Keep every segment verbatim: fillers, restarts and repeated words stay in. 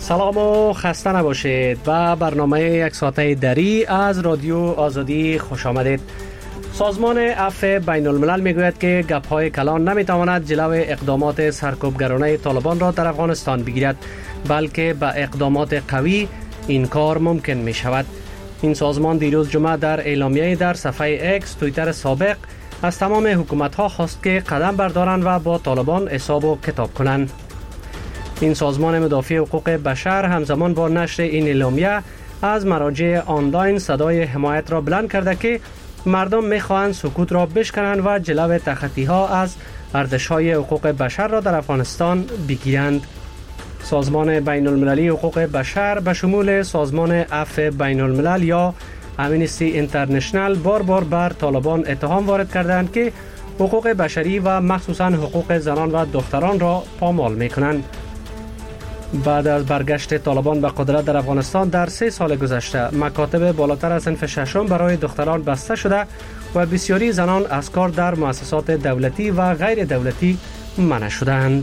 سلام و خسته نباشید. و برنامه یک ساعته دری از رادیو آزادی خوش آمدید. سازمان عفو بین الملل میگوید که گپ‌های کلان نمیتواند جلو اقدامات سرکوبگرانه طالبان را در افغانستان بگیرد، بلکه با اقدامات قوی این کار ممکن می شود. این سازمان دیروز جمعه در اعلامیه در صفحه اکس توییتر سابق از تمام حکومت‌ها خواست که قدم بردارند و با طالبان حساب و کتاب کنند. این سازمان مدافع حقوق بشر همزمان با نشر این اعلامیه از مراجع آنلاین صدای حمایت را بلند کرده که مردم می‌خواهند سکوت را بشکنند و جلو تخطی‌ها از ارزش‌های حقوق بشر را در افغانستان بگیرند. سازمان بین المللی حقوق بشر به شمول سازمان عفو بین الملل یا امنستی اینترنشنال بار بار بر طالبان اتهام وارد کردند که حقوق بشری و مخصوصاً حقوق زنان و دختران را پامال می‌کنند. بعد از برگشت طالبان به قدرت در افغانستان در سه سال گذشته مکاتب بالاتر از صنف ششم برای دختران بسته شده و بسیاری زنان از کار در مؤسسات دولتی و غیر دولتی منع شدند.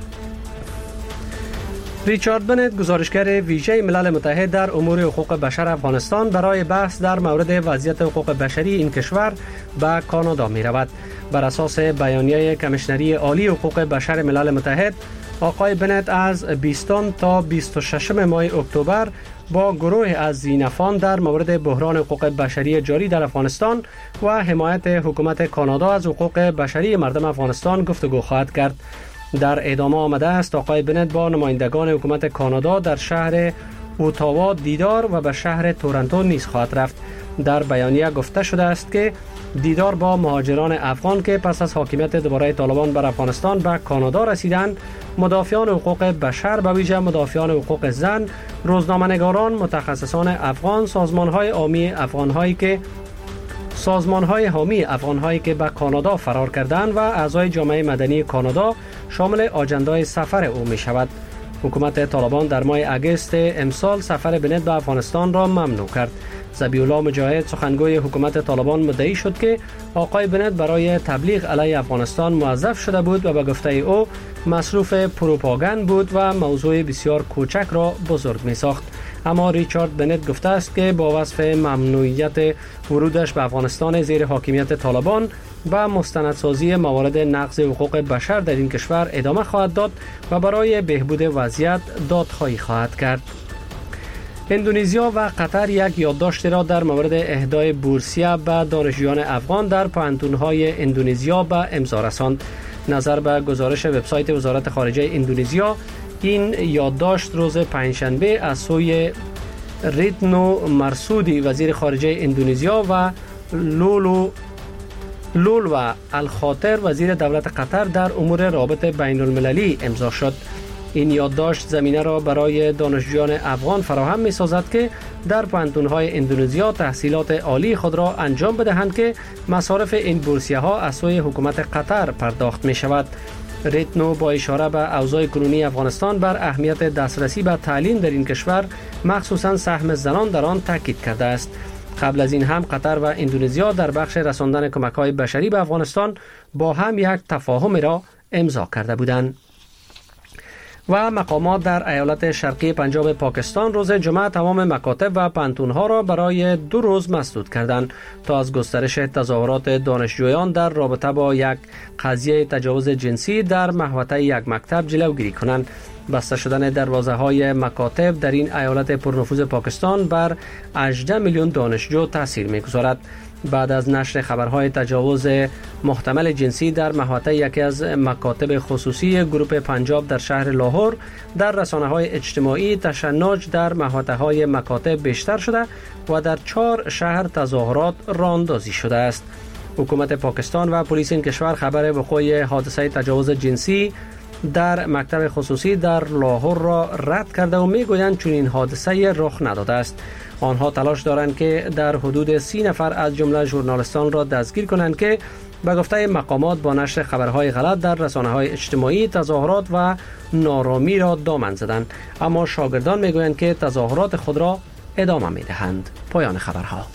ریچارد بنت، گزارشگر ویژه ملل متحد در امور حقوق بشر افغانستان، برای بحث در مورد وضعیت حقوق بشری این کشور به کانادا می رود. بر اساس بیانیه کمیشنری عالی حقوق بشر ملل متحد، آقای بنت از بیستم تا بیست و ششم ماه اکتبر با گروه از زینفان در مورد بحران حقوق بشری جاری در افغانستان و حمایت حکومت کانادا از حقوق بشری مردم افغانستان گفتگو خواهد کرد. در ادامه آمده است آقای بنت با نمایندگان حکومت کانادا در شهر اوتاوا دیدار و به شهر تورنتو نیز خواهد رفت. در بیانیه گفته شده است که دیدار با مهاجران افغان که پس از حاکمیت دوباره طالبان بر افغانستان به کانادا رسیدند، مدافعان حقوق بشر به ویژه مدافعان حقوق زن، روزنامه‌نگاران، متخصصان افغان، سازمان‌های حامی افغان‌هایی که سازمان‌های حامی افغان‌هایی که به کانادا فرار کردند و اعضای جامعه مدنی کانادا شامل آجندای سفر او می‌شود. حکومت طالبان در ماه اگست امسال سفر بنت به افغانستان را ممنوع کرد. ذبیح‌الله مجاهد، سخنگوی حکومت طالبان، مدعی شد که آقای بنت برای تبلیغ علیه افغانستان موظف شده بود و به گفته او مصروف پروپاگاند بود و موضوع بسیار کوچک را بزرگ می‌ساخت. اما ریچارد بنت گفته است که با وصف ممنوعیت ورودش به افغانستان زیر حاکمیت طالبان و مستندسازی موارد نقض حقوق بشر در این کشور ادامه خواهد داد و برای بهبود وضعیت دادخواهی خواهد کرد. اندونزیا و قطر یک یادداشت را در مورد اهدای بورسیه به دانشجویان افغان در پوهنتون‌های اندونزیا به امضا رساند. نظر به گزارش وبسایت وزارت خارجه اندونزیا، این یادداشت روز پنجشنبه از سوی ریتنو مرسودی، وزیر خارجه اندونزیا، و لولو لول و الخاطر، وزیر دولت قطر، در امور رابط بین المللی امضا شد. این یادداشت زمینه را برای دانشجویان افغان فراهم می سازد که در پوهنتون‌های اندونزیا تحصیلات عالی خود را انجام بدهند که مصارف این بورسیه ها از سوی حکومت قطر پرداخت می شود. ریتنو با اشاره به اوضاع کنونی افغانستان بر اهمیت دسترسی به تعلیم در این کشور، مخصوصاً سهم زنان، در آن تاکید کرده است. قبل از این هم قطر و اندونزیا در بخش رساندن کمک‌های بشری به افغانستان با هم یک تفاهم را امضا کرده بودند. و مقامات در ایالت شرقی پنجاب پاکستان روز جمعه تمام مکاتب و پوهنتون‌ها را برای دو روز مسدود کردند تا از گسترش تظاهرات دانشجویان در رابطه با یک قضیه تجاوز جنسی در محوطه یک مکتب جلوگیری کنند. بسته شدن دروازه‌های مکاتب در این ایالت پرنفوذ پاکستان بر هجده میلیون دانشجو تاثیر می‌گذارد. بعد از نشر خبرهای تجاوز محتمل جنسی در محوطه یکی از مکاتب خصوصی گروپ پنجاب در شهر لاهور، در رسانه‌های اجتماعی تشنج در محوطه‌های مکاتب بیشتر شده و در چهار شهر تظاهرات راه اندازی شده است. حکومت پاکستان و پلیس این کشور خبر وقوع حادثه تجاوز جنسی در مکتب خصوصی در لاهور را رد کرده و میگویند چون این حادثه رخ نداده است. آنها تلاش دارند که در حدود سی نفر از جمله ژورنالیستان را دستگیر کنند که به گفته مقامات با نشر خبرهای غلط در رسانه‌های اجتماعی تظاهرات و نارامی را دامن زدند. اما شاگردان میگویند که تظاهرات خود را ادامه میدهند. پایان خبرها.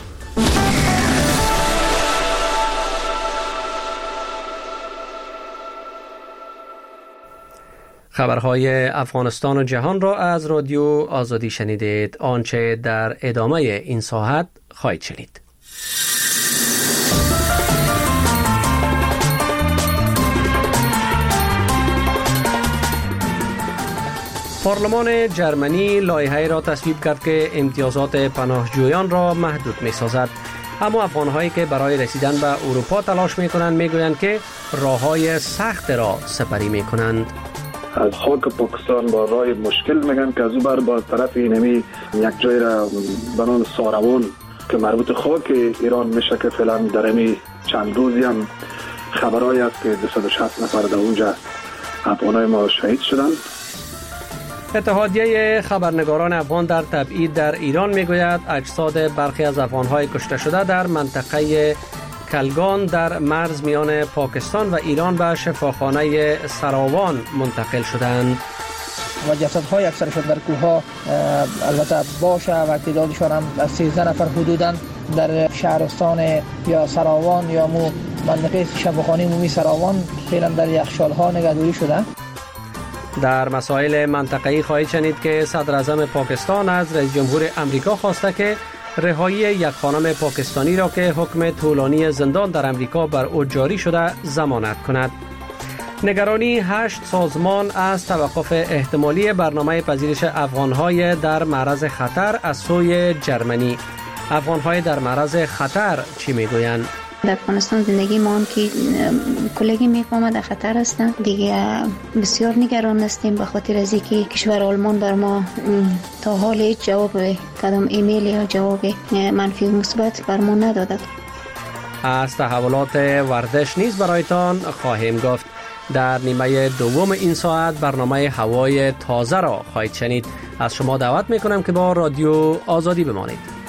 خبرهای افغانستان و جهان را از رادیو آزادی شنیدید. آنچه در ادامه این ساعت خواهید شنید. پارلمان جرمنی لایحه‌ای را تصویب کرد که امتیازات پناهجویان را محدود می‌سازد. اما افغان‌هایی که برای رسیدن به اروپا تلاش می‌کنند می‌گویند که راه‌های سخت را سپری می‌کنند. از خاک پاکستان با راه مشکل میگن که از او بر با طرف اینمی یک جای را بنام ساروان که مربوط خاک ایران میشه که فعلا در امی چند روزی هم خبرایی است که دویست و شصت نفر در اونجا افغانای ما شهید شدند. اتحادیه خبرنگاران افغان در تبعید در ایران میگوید اجساد برخی از افغان‌های کشته شده در منطقه کلگان در مرز میان پاکستان و ایران به شفاخانه سراوان منتقل شدند. و جسدهای اکثرشون در کوه‌ها البته باشه و تعدادشان هم از سیزده نفر حدوداً در شهرستان یا سراوان یا مو منطقه شفاخانه عمومی سراوان فعلا در یخچال‌ها نگهداری شده. در مسائل منطقه‌ای خواهید شنید که صدر اعظم پاکستان از رئیس جمهور امریکا خواسته که رهایی یک خانم پاکستانی را که حکم طولانی زندان در امریکا بر او جاری شده ضمانت کند. نگرانی هشت سازمان از توقف احتمالی برنامه پذیرش افغان‌های در معرض خطر از سوی جرمنی. افغان‌های در معرض خطر چی میگویند؟ در افغانستان زندگی ما هم که کلگی میفهمه در خطر هستن دیگه. بسیار نگران هستیم به خاطر از اینکه کشور آلمان بر ما تا حال هیچ جواب کدام ایمیل یا جواب منفی و مثبت بر ما ندادند. از تحولات ورزش نیز برایتان خواهیم گفت. در نیمه دوم این ساعت برنامه هوای تازه را خواهید شنید. از شما دعوت میکنم که با رادیو آزادی بمانید.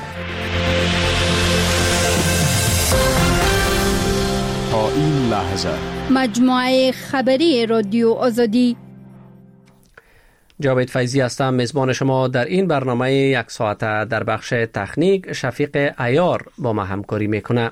تا این لحظه مجموعه خبری رادیو آزادی. جاوید فیضی هستم، میزبان شما در این برنامه یک ساعته. در بخش تکنیک شفیق عیار با ما همکاری میکنه.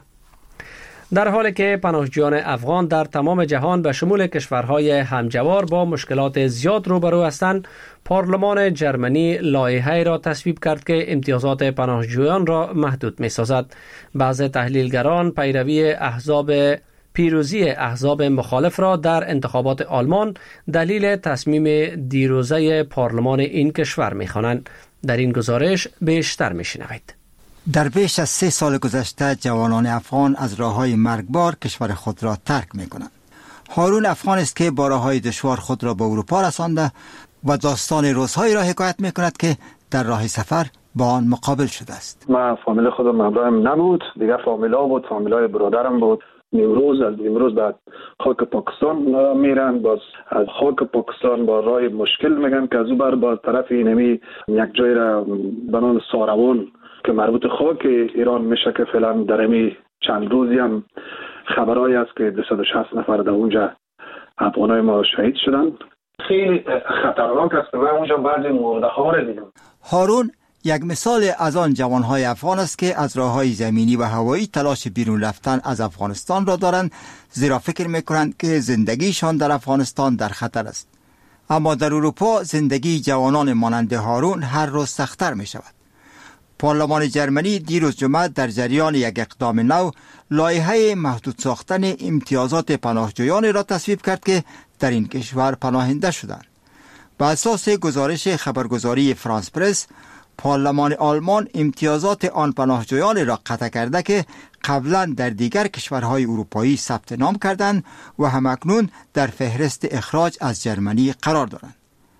در حالی که پناهجویان افغان در تمام جهان به شمول کشورهای همجوار با مشکلات زیاد روبرو هستند، پارلمان جرمنی لایحه‌ای را تصویب کرد که امتیازات پناهجویان را محدود می‌سازد. بعضی تحلیلگران پیروی احزاب پیروزی احزاب مخالف را در انتخابات آلمان دلیل تصمیم دیروزه پارلمان این کشور می‌خوانند. در این گزارش بیشتر می‌شنوید. در بیش از سه سال گذشته جوانان افغان از راه‌های مرگبار کشور خود را ترک می‌کنند. هارون افغان است که با راه‌های دشوار خود را به اروپا رسانده و داستان روزهایی را حکایت می‌کند که در راه سفر با آن مقابل شده است. ما فامیل خودم همراهم نبود، دیگه فامیلا بود، فامیلای برادرم بود. امروز از امروز بعد خاک پاکستان میرن، باز از خاک پاکستان با راه مشکل میگن که از او بر با طرف اینمی یک جای را به نام ساروان که مربوط خاک ایران میشه که فعلا در امی چند روزی هم خبرایی است که دویست و شصت نفر در اونجا افغانای ما شهید شدند. خیلی خطرناک است که من اونجا بعضی مرده ها را دیدم. هارون یک مثال از آن جوانهای افغان است که از راههای زمینی و هوایی تلاش بیرون رفتن از افغانستان را دارند، زیرا فکر میکنند که زندگیشان در افغانستان در خطر است. اما در اروپا زندگی جوانان مانند هارون هر روز سخت‌تر می شود. پارلمان جرمنی دیروز جمعه در جریان یک اقدام نو لایحه محدود ساختن امتیازات پناهجویان را تصویب کرد که در این کشور پناهنده شدند. بر اساس گزارش خبرگزاری فرانس پرس، پارلمان آلمان امتیازات آن پناهجویان را قطع کرده که قبلا در دیگر کشورهای اروپایی ثبت نام کردند و همکنون در فهرست اخراج از جرمنی قرار دارند.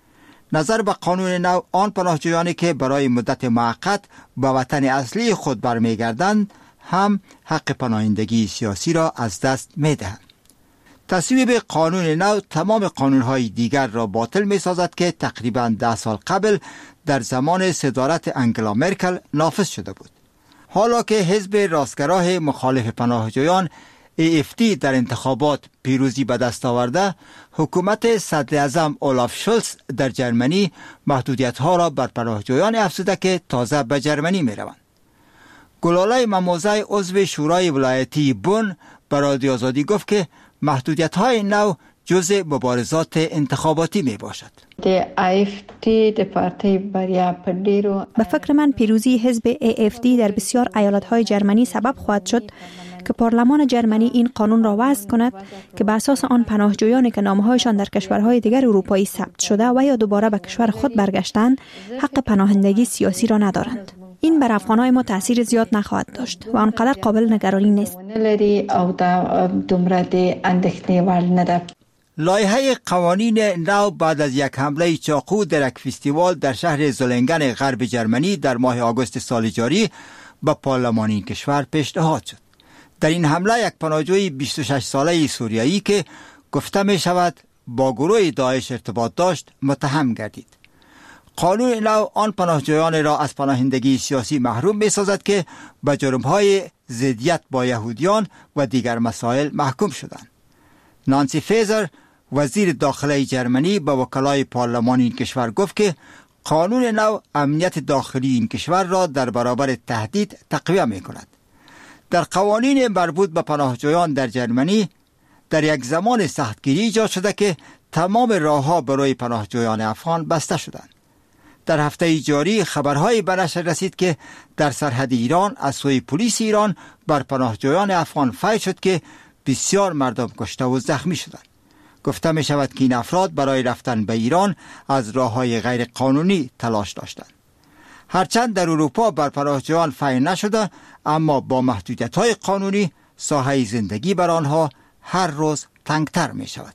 نظر به قانون نو، آن پناهجویانی که برای مدت موقت به وطن اصلی خود برمیگردند هم حق پناهندگی سیاسی را از دست می‌دهند. تصویب قانون نو تمام قانون‌های دیگر را باطل می‌سازد که تقریباً ده سال قبل در زمان صدارت انگلا مرکل نافذ شده بود. حالا که حزب راستگراه مخالف پناهجویان ای اف دی در انتخابات پیروزی به دست آورده، حکومت صدر اعظم اولاف شولز در جرمنی محدودیت‌ها را بر پناهجویان افزوده که تازه به جرمنی می‌روند. گلاله مموزه عضو شورای ولایتی بون به رادیو آزادی گفت که محدودیت‌های نو جزء مبارزات انتخاباتی می باشد. به فکر من پیروزی حزب ای اف دی در بسیار ایالت‌های جرمنی سبب خواهد شد که پارلمان جرمنی این قانون را وضع کند که به اساس آن پناهجویانی که نامه‌هایشان در کشورهای دیگر اروپایی ثبت شده و یا دوباره به کشور خود برگشتند حق پناهندگی سیاسی را ندارند. این بر افغان‌های ما تأثیر زیاد نخواهد داشت و آنقدر قابل نگرانی نیست. لایحه قوانین نو بعد از یک حمله چاقو در یک فستیوال در شهر زولنگن غرب جرمنی در ماه آگوست سال جاری به پارلمان این کشور پیشنهاد شد. در این حمله یک پناهجوی بیست و شش ساله سوریایی که گفته می شود با گروه داعش ارتباط داشت متهم گردید. قانون نو آن پناهجویان را از پناهندگی سیاسی محروم می سازد که به جرم‌های ضدیت با یهودیان و دیگر مسائل محکوم شدند. نانسی فیزر وزیر داخلی جرمنی به وکلای پارلمان این کشور گفت که قانون نو امنیت داخلی این کشور را در برابر تهدید تقویت می کند. در قوانین مربوط به پناهجویان در جرمنی در یک زمان سختگیری ایجاد شده که تمام راهها برای پناهجویان افغان بسته شدند. در هفته جاری خبرهایی به نشر رسید که در سرحد ایران از سوی پلیس ایران بر پناهجویان افغان فیض شد که بسیار مردم کشته و زخمی شدند. گفته می شود که این افراد برای رفتن به ایران از راههای غیر قانونی تلاش داشتند. هرچند در اروپا بر پناهجویان فیض نشده، اما با محدودیت‌های قانونی ساحه زندگی بر آنها هر روز تنگتر می شود.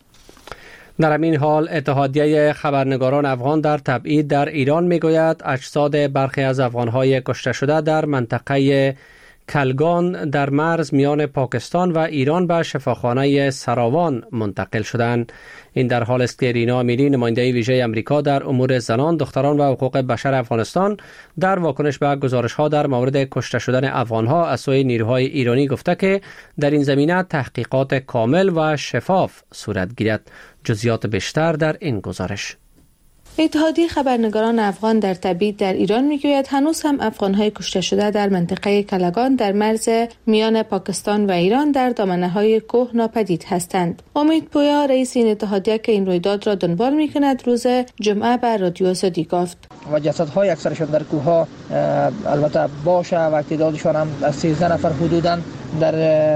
در همین حال اتحادیه خبرنگاران افغان در تبعید در ایران می گوید اجساد برخی از افغانهای کشته شده در منطقه کلگان در مرز میان پاکستان و ایران به شفاخانه سراوان منتقل شدند. این در حال است که رینا امیری نماینده ویژه امریکا در امور زنان، دختران و حقوق بشر افغانستان در واکنش به گزارش‌ها در مورد کشته شدن افغان‌ها از سوی نیروهای ایرانی گفته که در این زمینه تحقیقات کامل و شفاف صورت گیرد. جزئیات بیشتر در این گزارش. اتحادیه خبرنگاران افغان در تبعید در ایران میگوید هنوز هم افغان‌های کشته شده در منطقه کلگان در مرز میان پاکستان و ایران در دامنه‌های کوه ناپدید هستند. امید پویا رئیس این اتحادیه که این رویداد را دنبال می‌کند روز جمعه به رادیو آزادی گفت و جسدهای اکثرشان در کوه‌ها البته باشه و تعدادشان هم از سیزده نفر حدوداً در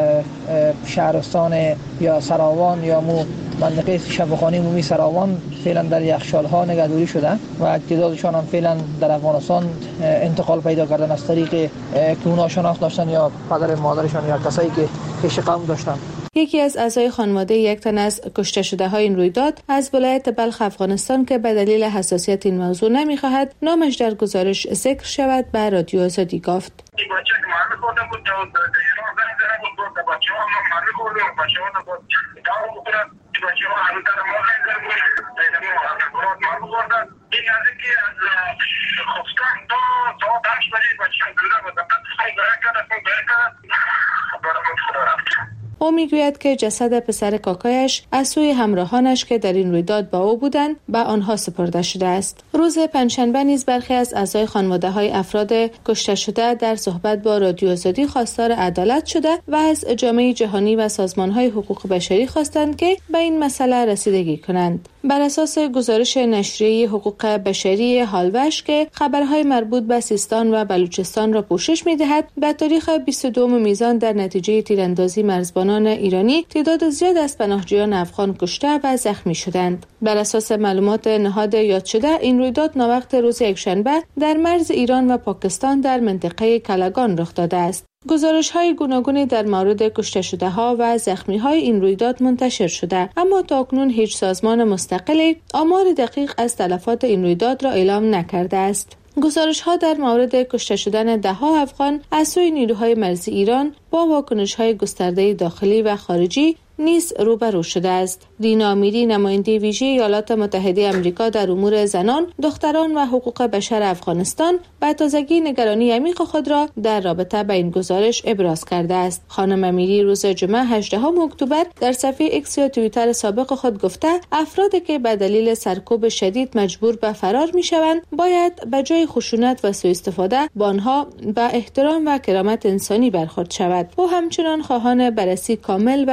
شهرستان یا سراوان یا مو منطقه شفاخانه عمومی سراوان فعلا در یخچال‌ها نگهداری شده و تعدادشان هم فعلا در افغانستان انتقال پیدا کردن از طریق که اونها شناخت داشتن یا پدر مادرشان یا کسایی که پیش قوم داشتن. یکی از اعضای خانواده یک تن از کشته شده های این رویداد از ولایت بلخ افغانستان که به دلیل حساسیت این موضوع نمی‌خواهد نامش در گزارش ذکر شود به رادیو آزادی گفت. او میگوید که جسد پسر کاکایش از سوی همراهانش که در این رویداد با او بودند به آنها سپرده شده است. روز پنجشنبه نیز برخی از اعضای خانواده‌های افراد کشته شده در صحبت با رادیو آزادی خواستار عدالت شده و از جامعه جهانی و سازمان‌های حقوق بشری خواستند که به این مسئله رسیدگی کنند. بر اساس گزارش نشریه حقوق بشری هالوش که خبرهای مربوط به سیستان و بلوچستان را پوشش می‌دهد، به تاریخ بیست و دوم میزان در نتیجه تیراندازی مرزبانان ایرانی تعداد زیاد از پناهجویان افغان کشته و زخمی شدند. بر اساس معلومات نهاد یاد شده این رویداد ناوقت روز یکشنبه در مرز ایران و پاکستان در منطقه کلگان رخ داده است. گزارش‌های گوناگونی در مورد کشته شده‌ها و زخمی‌های این رویداد منتشر شده، اما تاکنون هیچ سازمان مستقلی آمار دقیق از تلفات این رویداد را اعلام نکرده است. گزارش‌ها در مورد کشته شدن ده‌ها افغان از سوی نیروهای مرزی ایران با واکنش‌های گسترده داخلی و خارجی نیز روبرو شده است. رینا امیری نماینده ویژه ایالات متحده آمریکا در امور زنان، دختران و حقوق بشر افغانستان به تازگی نگرانی عمیق خود را در رابطه با این گزارش ابراز کرده است. خانم امیری روز جمعه هجدهم اکتبر در صفحه ایکس یا توییتر سابق خود گفته افرادی که به دلیل سرکوب شدید مجبور به فرار می‌شوند باید به جای خشونت و سوء استفاده با آنها به احترام و کرامت انسانی برخورد شود. او همچنان خواهان بررسی کامل و شفاف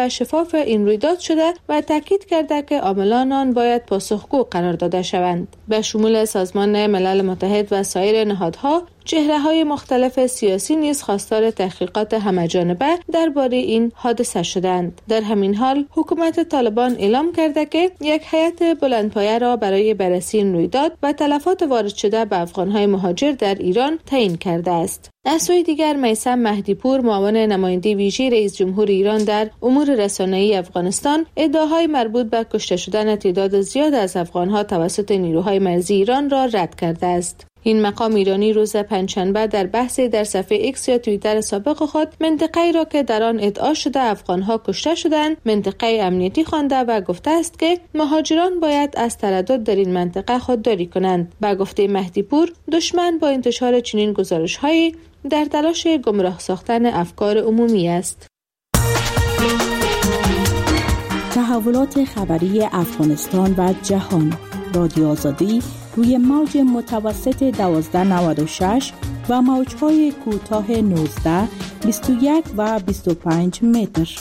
اطراف این رویداد شده و تاکید کرده که عاملان آن باید پاسخگو قرار داده شوند. به شمول سازمان ملل متحد و سایر نهادها، چهره‌های مختلف سیاسی نیز خواستار تحقیقات همه‌جانبه درباره این حادثه شدند. در همین حال حکومت طالبان اعلام کرده که یک هیئت بلندپایه را برای بررسی این رویداد و تلفات وارد شده به افغان‌های مهاجر در ایران تعیین کرده است. از سوی دیگر میثم مهدیپور، معاون نماینده ویژه رئیس جمهور ایران در امور رسانه‌ای افغانستان، ادعاهای مربوط به کشته شدن تعداد زیاد از افغان‌ها توسط نیروهای مرزی ایران را رد کرده است. این مقام ایرانی روز پنجشنبه در بحثی در صفحه ایکس یا توییتر سابق خود منطقه‌ای را که در آن ادعا شده افغان‌ها کشته شدند منطقه امنیتی خوانده و گفته است که مهاجران باید از تردد در این منطقه خودداری کنند. با گفته مهدیپور، دشمن با انتشار چنین گزارش‌هایی در تلاش گمراه ساختن افکار عمومی است. تحولات خبری افغانستان و جهان، رادیو آزادی روی موج متوسط دوازده نود و شش و موج‌های کوتاه نوزده، بیست و یک و بیست و پنج متر.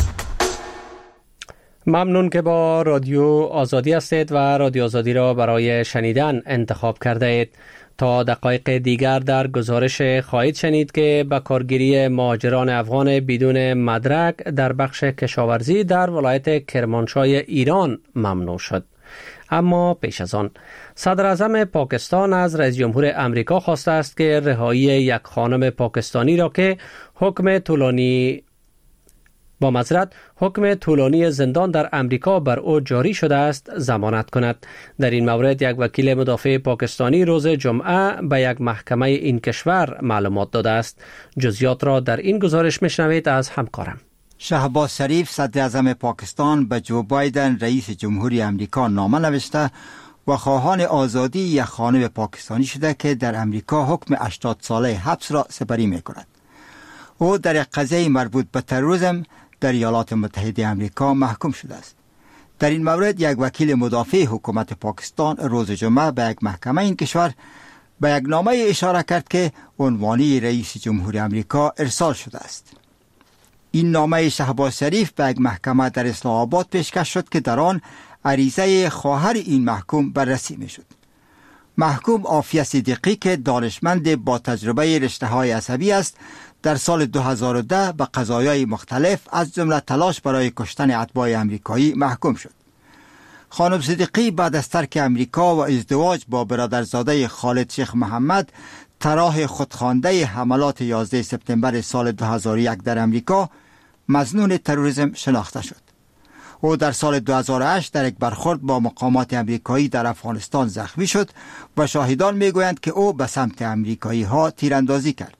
ممنون که با رادیو آزادی هستید و رادیو آزادی را برای شنیدن انتخاب کرده اید. تا دقایق دیگر در گزارش خواهید شنید که به کارگیری مهاجران افغان بدون مدرک در بخش کشاورزی در ولایت کرمانشاه ایران ممنوع شد. اما پیش از آن صدر اعظم پاکستان از رئیس جمهور امریکا خواسته است که رهایی یک خانم پاکستانی را که حکم طولانی با معذرت حکم طولانی زندان در امریکا بر او جاری شده است ضمانت کند. در این مورد یک وکیل مدافع پاکستانی روز جمعه به یک محکمه این کشور معلومات داده است. جزئیات را در این گزارش میشنوید از همکارم. شهباز شریف صدر اعظم پاکستان به جو بایدن رئیس جمهوری امریکا نامه نوشته و خواهان آزادی یک خانم پاکستانی شده که در امریکا حکم هشتاد ساله حبس را سپری می کند. او در یک قضیه مربوط به تروریسم در ایالات متحده امریکا محکوم شده است. در این مورد یک وکیل مدافع حکومت پاکستان روز جمعه به یک محکمه این کشور به یک نامه اشاره کرد که عنوانی رئیس جمهوری امریکا ارسال شده است. این نامه شهباز شریف به یک محکمه در اسلام آباد پیشکش شد که در آن عریضه خواهر این محکوم بررسی می شد. محکوم عافیه صدیقی که دانشمند با تجربه رشته‌های عصبی است، در سال دو هزار و ده به قضایای مختلف از جمله تلاش برای کشتن اتباع امریکایی محکوم شد. خانم صدیقی بعد از ترک امریکا و ازدواج با برادرزاده خالد شیخ محمد طراح خودخوانده حملات یازده سپتامبر سال دو هزار و یک در امریکا مظنون تروریسم شناخته شد. او در سال دو هزار و هشت در یک برخورد با مقامات امریکایی در افغانستان زخمی شد و شاهدان میگویند که او به سمت امریکایی ها تیراندازی کرد.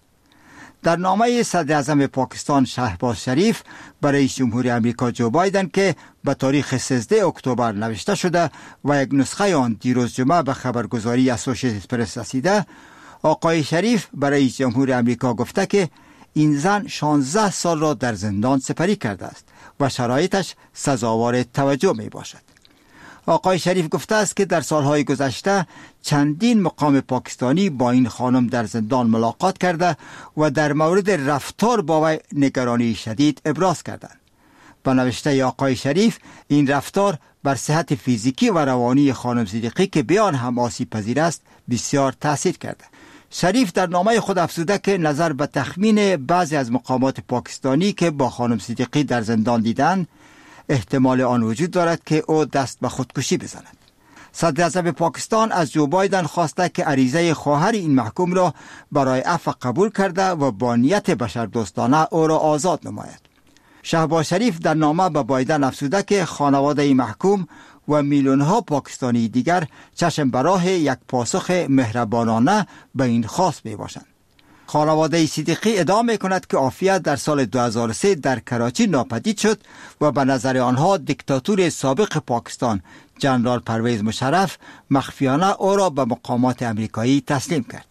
در نامه صدر اعظم پاکستان شهباز شریف برای رئیس جمهوری امریکا جو بایدن که به تاریخ سیزده اکتبر نوشته شده و یک نسخه آن دیروز جمعه به خبرگزاری اسوسییتد پرس رسیده، آقای شریف برای رئیس جمهور امریکا گفته که این زن شانزده سال را در زندان سپری کرده است و شرایطش سزاوار توجه می باشد. آقای شریف گفته است که در سالهای گذشته چندین مقام پاکستانی با این خانم در زندان ملاقات کرده و در مورد رفتار با وی نگرانی شدید ابراز کردند. با نوشته آقای شریف، این رفتار بر صحت فیزیکی و روانی خانم صدیقی که بیان هم آسیب پذیر است بسیار تاثیر کرده. شریف در نامه خود افزوده که نظر به تخمین بعضی از مقامات پاکستانی که با خانم صدیقی در زندان دیدند، احتمال آن وجود دارد که او دست به خودکشی بزند. صدر اعظم پاکستان از جو بایدن خواسته که عریضه خواهر این محکوم را برای عفو قبول کرده و با نیت بشردوستانه او را آزاد نماید. شهباز شریف در نامه به بایدن افزوده که خانواده این محکوم و میلیون‌ها پاکستانی دیگر چشم به راه یک پاسخ مهربانانه به این خواست می باشند. خانواده صدیقی ادعا می کند که عافیه در سال دو هزار و سه در کراچی ناپدید شد و به نظر آنها دیکتاتور سابق پاکستان جنرال پرویز مشرف مخفیانه او را به مقامات امریکایی تسلیم کرد.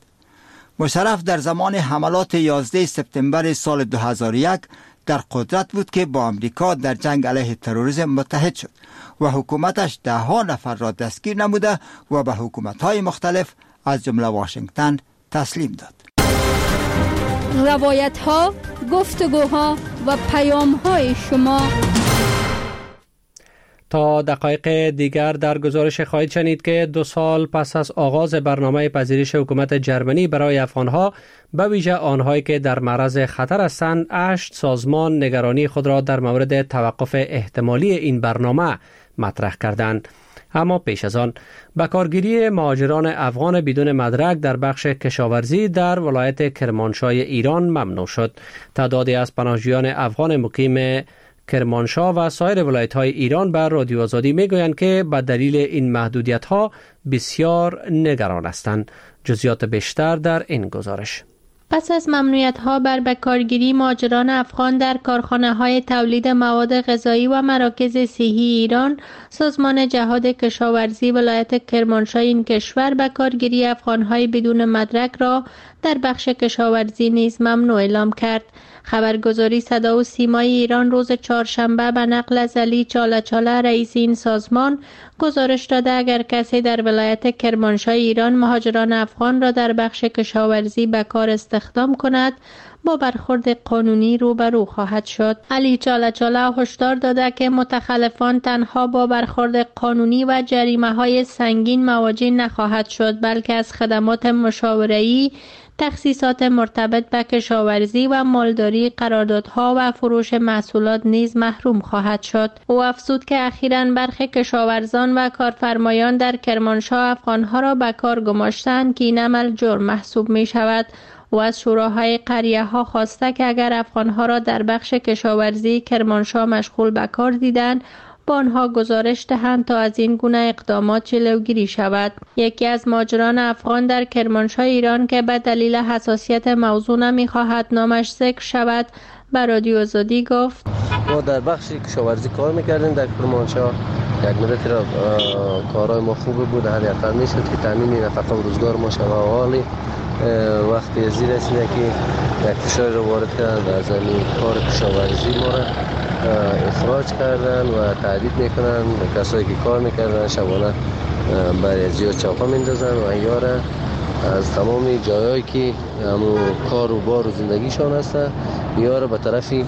مشرف در زمان حملات یازده سپتامبر سال دو هزار و یک در قدرت بود که با امریکا در جنگ علیه تروریسم متحد شد و حکومتش ده ها نفر را دستگیر نموده و به حکومت‌های مختلف از جمله واشنگتن تسلیم داد. روایت‌ها، گفتگوها و پیام‌های شما تا دقایق دیگر در گزارش خواهید شنید که دو سال پس از آغاز برنامه پذیرش حکومت جرمنی برای افغانها، به ویژه آنهایی که در معرض خطر هستند، هشت سازمان نگرانی خود را در مورد توقف احتمالی این برنامه مطرح کردند. اما پیش از آن به کارگیری مهاجران افغان بدون مدرک در بخش کشاورزی در ولایت کرمانشاه ایران ممنوع شد. تعدادی از پناهجویان افغان مقیم کرمانشاه و سایر ولایت‌های ایران بر رادیو آزادی میگویند که به دلیل این محدودیت‌ها بسیار نگران هستند. جزئیات بیشتر در این گزارش. پس از ممنوعیت‌ها بر بکارگیری مهاجران افغان در کارخانه‌های تولید مواد غذایی و مراکز صحی ایران، سازمان جهاد کشاورزی ولایت کرمانشاه این کشور بکارگیری افغان‌های بدون مدرک را در بخش کشاورزی نیز ممنوع اعلام کرد. خبرگزاری صدا و سیمای ایران روز چهارشنبه به نقل از علی چاله چاله رئیس این سازمان گزارش داده اگر کسی در ولایت کرمانشاه ایران مهاجران افغان را در بخش کشاورزی به کار استخدام کند، با برخورد قانونی روبرو خواهد شد. علی چاله چاله هشدار داده که متخلفان تنها با برخورد قانونی و جریمه های سنگین مواجه نخواهد شد، بلکه از خدمات مشاوره‌ای، تخصیصات مرتبط به کشاورزی و مالداری، قراردادها و فروش محصولات نیز محروم خواهد شد. او افزود که اخیراً برخی کشاورزان و کارفرمایان در کرمانشاه افغانها را به کار گماشتند که این عمل جرم محسوب می شود. و از شوراهای قریه ها خواسته که اگر افغانها را در بخش کشاورزی کرمانشاه مشغول به کار دیدند، با آنها گزارش دهند تا از این گونه اقدامات جلوگیری شود. یکی از مهاجران افغان در کرمانشاه ایران که به دلیل حساسیت موضوع نمی‌خواهد نامش ذکر شود، به رادیو آزادی گفت: ما در بخش کشاورزی کار می‌کردیم در کرمانشاه. یک مدت را کارهای ما خوب بود، هر یک میشد که تامین نفقه و روزگار ما شود. حالی وقتی زیر رسیده که یک فشار رو وارد کردن از این کار کشاورزی ما را اخراج کردن و تهدید میکنن به کسایی که کار میکردن، شبانه برای زیاد چاپا میندازن و یا را از تمام جایایی که همون کار و بار و زندگیشان هستن یا را به طرفی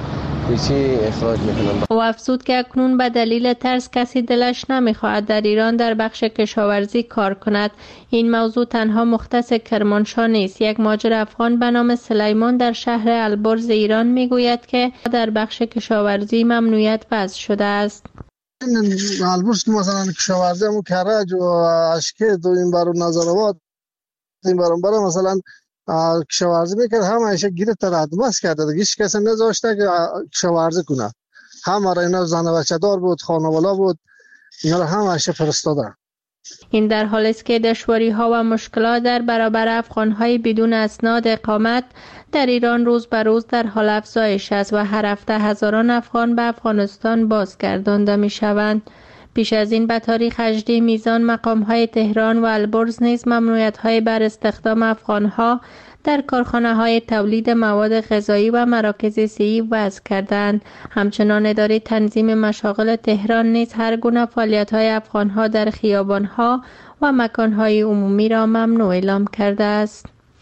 اخراج میکنن. و افزود که اکنون به دلیل ترس کسی دلش نمیخواهد در ایران در بخش کشاورزی کار کند. این موضوع تنها مختص کرمانشاه نیست. یک مهاجر افغان به نام سلیمان در شهر البرز ایران میگوید که در بخش کشاورزی ممنوعیت وضع شده است. البرز که مثلا کشاورزی همون کرج و اشکید و این برون نظرآباد این برون برون مثلا کشاورزی میکرد، همه ایشه گیره تردمست کرده دیگه، هیچ کسی نذاشته که کشاورزی کنه. همه را اینا زن و بچه دار بود، خانواده بود، اینا را همه ایشه فرستاده. این در حالی است که دشواری ها و مشکلات در برابر افغان های بدون اسناد اقامت در ایران روز به روز در حال افزایش است و هر هفته هزاران افغان به افغانستان بازگردانده می شوند. پیش از این به تاریخ هجدهم میزان مقام‌های تهران و البرز نیز ممنوعیت‌های بر استخدام افغان‌ها در کارخانه‌های تولید مواد غذایی و مراکز صحی وضع کردند. همچنان اداره تنظیم مشاغل تهران نیز هر گونه فعالیت‌های افغان‌ها در خیابان‌ها و مکان‌های عمومی را ممنوع اعلام کرده است.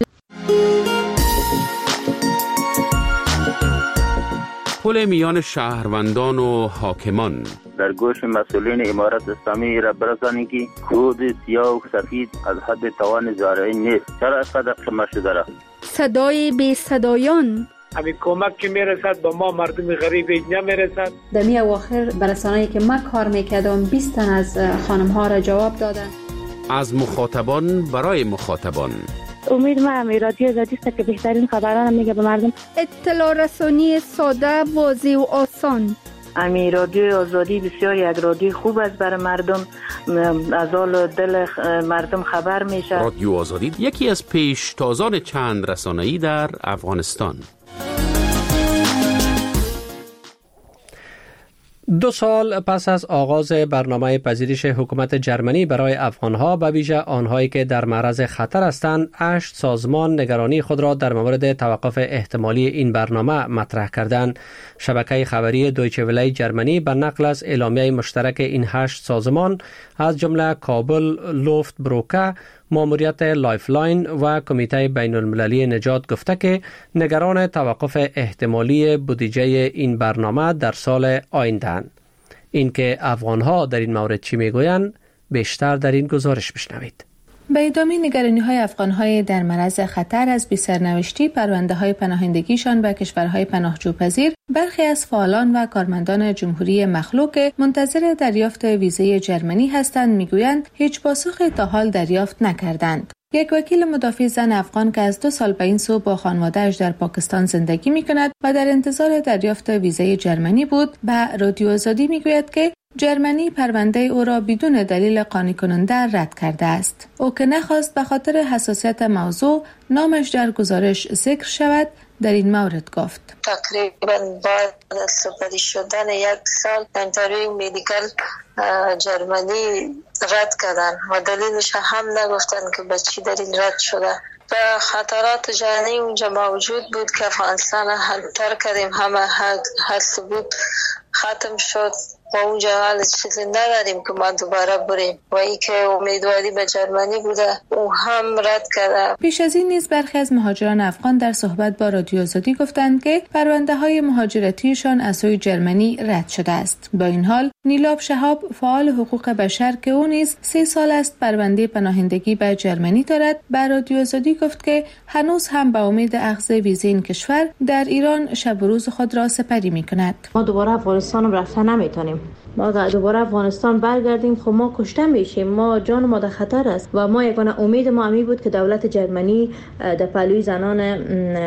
پل میان شهروندان و حاکمان در گوش مسئولین امارت اسلامی را برسانید که کود سیاه و سفید از حد توان زارعی نیست. چرا اینقدر قمه شده را؟ صدای بی صدایان، همین کمک که میرسد با ما مردم غریب اینجا میرسد. در می اواخر برسانه‌ای که ما کار میکردم بیست تن از خانم ها را جواب دادن. از مخاطبان برای مخاطبان. امید ما هم رادیو آزادی است که بهترین خبران میگه به مردم. اطلاع رسانی ساده، واضح و آسان. امی رادیو آزادی بسیار یک رادیو خوب است برای مردم، از حال دل مردم خبر میشه. رادیو آزادی یکی از پیشتازان چند رسانه‌ای در افغانستان. دو سال پس از آغاز برنامه پذیرش حکومت جرمنی برای افغانها، به ویژه آنهایی که در معرض خطر هستند، هشت سازمان نگرانی خود را در مورد توقف احتمالی این برنامه مطرح کردند. شبکه خبری دویچه وله جرمنی به نقل از اعلامیه مشترک این هشت سازمان از جمله کابل لوفت بروکه، ماموریت لایفلاین و کمیته بین المللی نجات گفته که نگران توقف احتمالی بودجه این برنامه در سال آینده اند. اینکه افغانها در این مورد چی میگویند بیشتر در این گزارش بشنوید. به ادامه نگرانی‌های افغان‌های در معرض خطر از بی‌سرنوشتی پرونده‌های پناهندگیشان به کشورهای پناهجوپذیر، برخی از فعالان و کارمندان جمهوری مخلوع منتظر دریافت ویزای جرمنی هستند میگویند هیچ پاسخی تا حال دریافت نکردند. یک وکیل مدافع زن افغان که از دو سال به این سو با خانواده‌اش در پاکستان زندگی می‌کند و در انتظار دریافت ویزای جرمنی بود، به رادیو آزادی میگوید که جرمنی پرونده او را بدون دلیل قانع کننده رد کرده است. او که نخواست به خاطر حساسیت موضوع نامش در گزارش ذکر شود، در این مورد گفت: تقریبا بعد از سپری شدن یک سال انتروی مدیکال جرمنی رد کردن و دلیلش هم نگفتن که به چی دلیل رد شده. و خطرات جهانی اونجا موجود بود که افغانستان ترک کردیم، همه هست بود ختم شد و اونجا حال چیزی نداریم که ما دوباره بریم و ای که امیدواری به جرمنی بوده او هم رد کرده. پیش از این نیز برخی از مهاجران افغان در صحبت با رادیو آزادی گفتند که پرونده های مهاجرتیشان از سوی جرمنی رد شده است. با این حال نیلاب شهاب، فعال حقوق بشر که او نیز سه سال است پرونده پناهندگی به جرمنی دارد، به رادیو آزادی گفت که هنوز هم به امید اخذ ویزای این کشور در ایران شب و روز خود را سپری می‌کند. ما دوباره افغانستان رفتن نمیتونیم. ما دوباره افغانستان برگردیم خب ما کشته میشیم، ما جان ما در خطر است و ما یگانه امید ما امی بود که دولت جرمنی در پهلوی زنان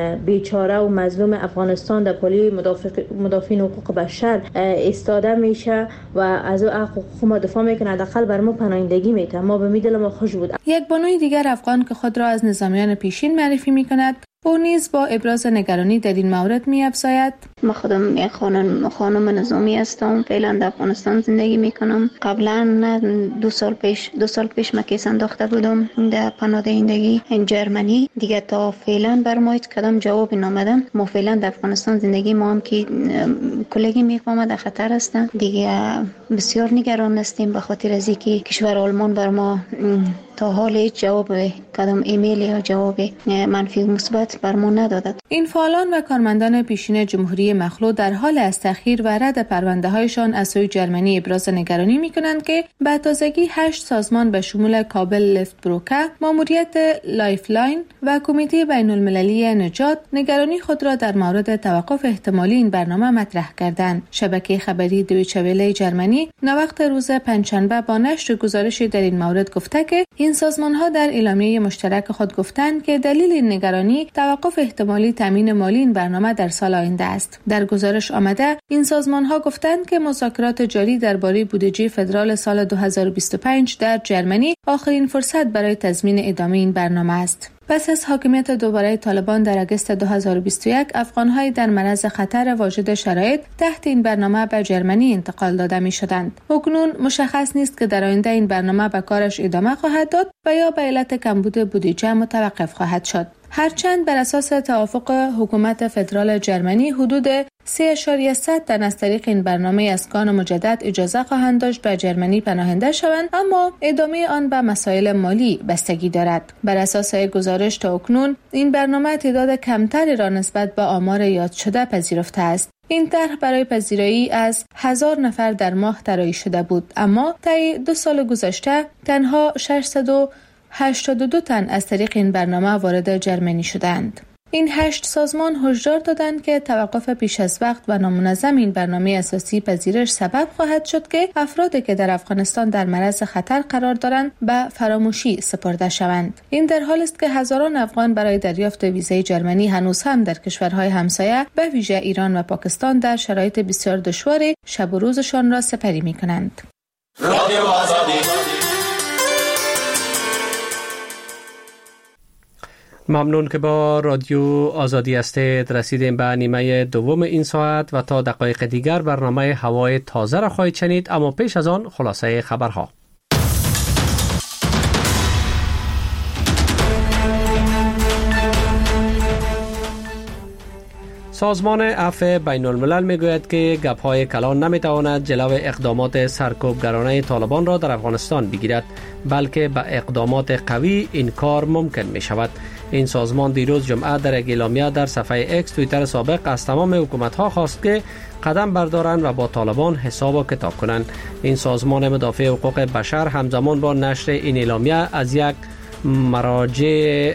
بیچاره و مظلوم افغانستان در پهلوی مدافعین حقوق بشر ایستاده میشه و از حقوق ما دفاع میکنه، حداقل بر ما پناهندگی میده. ما به دل ما خوش بود. یک بانوی دیگر افغان که خود را از نظامیان پیشین معرفی میکند، او نیز با ابراز نگرانی در این مورد می‌افزاید: ما خودم یک خانم خانم نظامی هستم، فعلا در افغانستان زندگی میکنم. قبلا دو سال پیش دو سال پیش من کیس انداخته بودم در پناهندگی این جرمنی، دیگه تا فعلا بر ما هیچ کدام جواب نامدن. ما فعلا در افغانستان زندگی ما هم که کلگی میفهمه در خطر هستن، دیگه بسیار نگران هستیم به خاطر از اینکه کشور آلمان بر ما تا حال هیچ جواب کدام ایمیل یا جواب منفی مثبت بر ما ندادند. این فعالان و کارمندان پیشین جمهوری مخلوع در حال از تأخیر و رد پرونده هایشان از سوی جرمنی ابراز نگرانی می کنند که به تازگی هشت سازمان به شمول کابل لفت بروکه، ماموریت لایف لاین و کمیته بین المللی نجات نگرانی خود را در مورد توقف احتمالی این برنامه مطرح کردند. شبکه خبری دویچه وله جرمنی نوقت روز پنجشنبه با نشر گزارشی در این مورد گفته که این سازمان ها در اعلامیه مشترک خود گفتند که دلیل این نگرانی توقف احتمالی تامین مالی این برنامه در سال آینده است. در گزارش آمده این سازمان ها گفتند که مذاکرات جاری درباره بودجه فدرال سال دو هزار و بیست و پنج در جرمنی آخرین فرصت برای تضمین ادامه این برنامه است. پس از حاکمیت دوباره طالبان در آگوست دو هزار و بیست و یک، افغان‌های در معرض خطر واجد شرایط تحت این برنامه به جرمنی انتقال داده می‌شدند. اکنون مشخص نیست که در آینده این برنامه به کارش ادامه خواهد داد و یا به علت کمبود بودجه متوقف خواهد شد. هرچند بر اساس توافق حکومت فدرال جرمنی حدود سه اشاریه صد تن از طریق این برنامه اسکان مجدد اجازه خواهند داشت به جرمنی پناهنده شوند، اما ادامه آن به مسائل مالی بستگی دارد. بر اساس گزارش تا اکنون این برنامه تعداد کمتری را نسبت به آمار یاد شده پذیرفته است. این طرح برای پذیرایی از هزار نفر در ماه طراحی شده بود، اما طی دو سال گذشته تنها ششصد و هشتاد و دو تن از طریق این برنامه وارد جرمنی شدند. این هشت سازمان هشدار دادند که توقف پیش از وقت و نامنظم این برنامه اساسی پذیرش سبب خواهد شد که افرادی که در افغانستان در معرض خطر قرار دارند به فراموشی سپرده شوند. این در حالی است که هزاران افغان برای دریافت ویزای جرمنی هنوز هم در کشورهای همسایه به ویژه ایران و پاکستان در شرایط بسیار دشوار شب و روزشان را سپری می‌کنند. ممنون که با رادیو آزادی هستید. رسیدیم به نیمه دوم این ساعت و تا دقایق دیگر برنامه هوای تازه را خواهید شنید، اما پیش از آن خلاصه خبرها. سازمان عفو بین الملل میگوید که گپ‌های کلان نمیتواند جلو اقدامات سرکوبگرانه طالبان را در افغانستان بگیرد، بلکه با اقدامات قوی این کار ممکن می شود. این سازمان دیروز جمعه در یک اعلامیه در صفحه اکس توییتر سابق از تمام حکومت‌ها خواست که قدم بردارند و با طالبان حساب و کتاب کنند. این سازمان مدافع حقوق بشر همزمان با نشر این اعلامیه از یک مراجع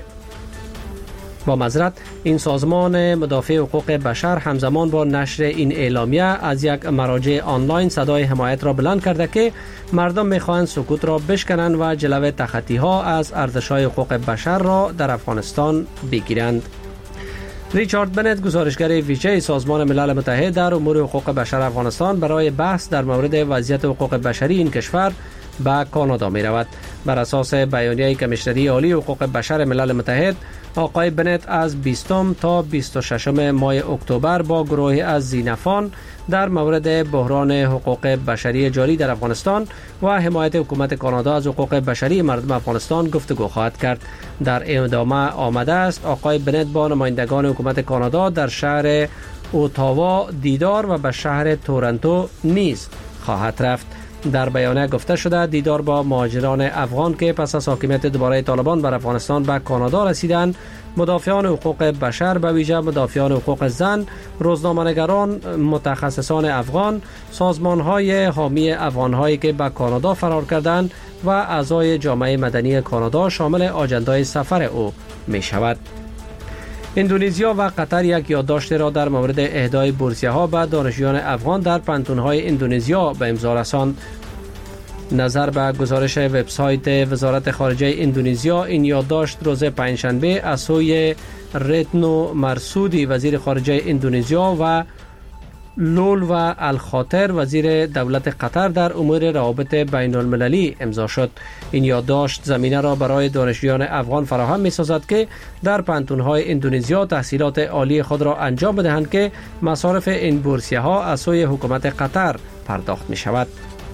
با معذرت این سازمان مدافع حقوق بشر همزمان با نشر این اعلامیه از یک مراجع آنلاین صدای حمایت را بلند کرده که مردم می‌خواهند سکوت را بشکنند و جلوه تخطی‌ها از ارزش‌های حقوق بشر را در افغانستان بگیرند. ریچارد بنت، گزارشگر ویژه سازمان ملل متحد در امور حقوق بشر افغانستان، برای بحث در مورد وضعیت حقوق بشری این کشور به کانادا می رود. بر اساس بیانیه کمیشنری عالی حقوق بشر ملل متحد، آقای بنت از بیستم تا بیست و ششم ماه اکتبر با گروهی از زینفان در مورد بحران حقوق بشری جاری در افغانستان و حمایت حکومت کانادا از حقوق بشری مردم افغانستان گفتگو خواهد کرد. در ادامه آمده است آقای بنت با نمایندگان حکومت کانادا در شهر اوتاوا دیدار و به شهر تورنتو نیز خواهد رفت. در بیانیه گفته شده دیدار با مهاجران افغان که پس از حاکمیت دوباره طالبان بر افغانستان به کانادا رسیدند، مدافعان حقوق بشر به ویژه مدافعان حقوق زن، روزنامه‌نگاران، متخصصان افغان، سازمان‌های حامی افغان‌هایی که به کانادا فرار کردند و اعضای جامعه مدنی کانادا شامل آجندای سفر او می‌شود. اندونزیا و قطر یک یادداشت را در مورد اهدای بورسیه‌ها به دانشجویان افغان در پانتون‌های اندونزیا به امضا رساند. نظر به گزارش وبسایت وزارت خارجه اندونزیا، این یادداشت روز پنجشنبه از سوی رتنو مرسودی وزیر خارجه اندونزیا و لول و الخاطر وزیر دولت قطر در امور روابط بین المللی امضا شد. این یادداشت زمینه را برای دانشجویان افغان فراهم می سازد که در پانتون‌های اندونزیا تحصیلات عالی خود را انجام بدهند که مصارف این بورسیه ها از سوی حکومت قطر پرداخت می شود.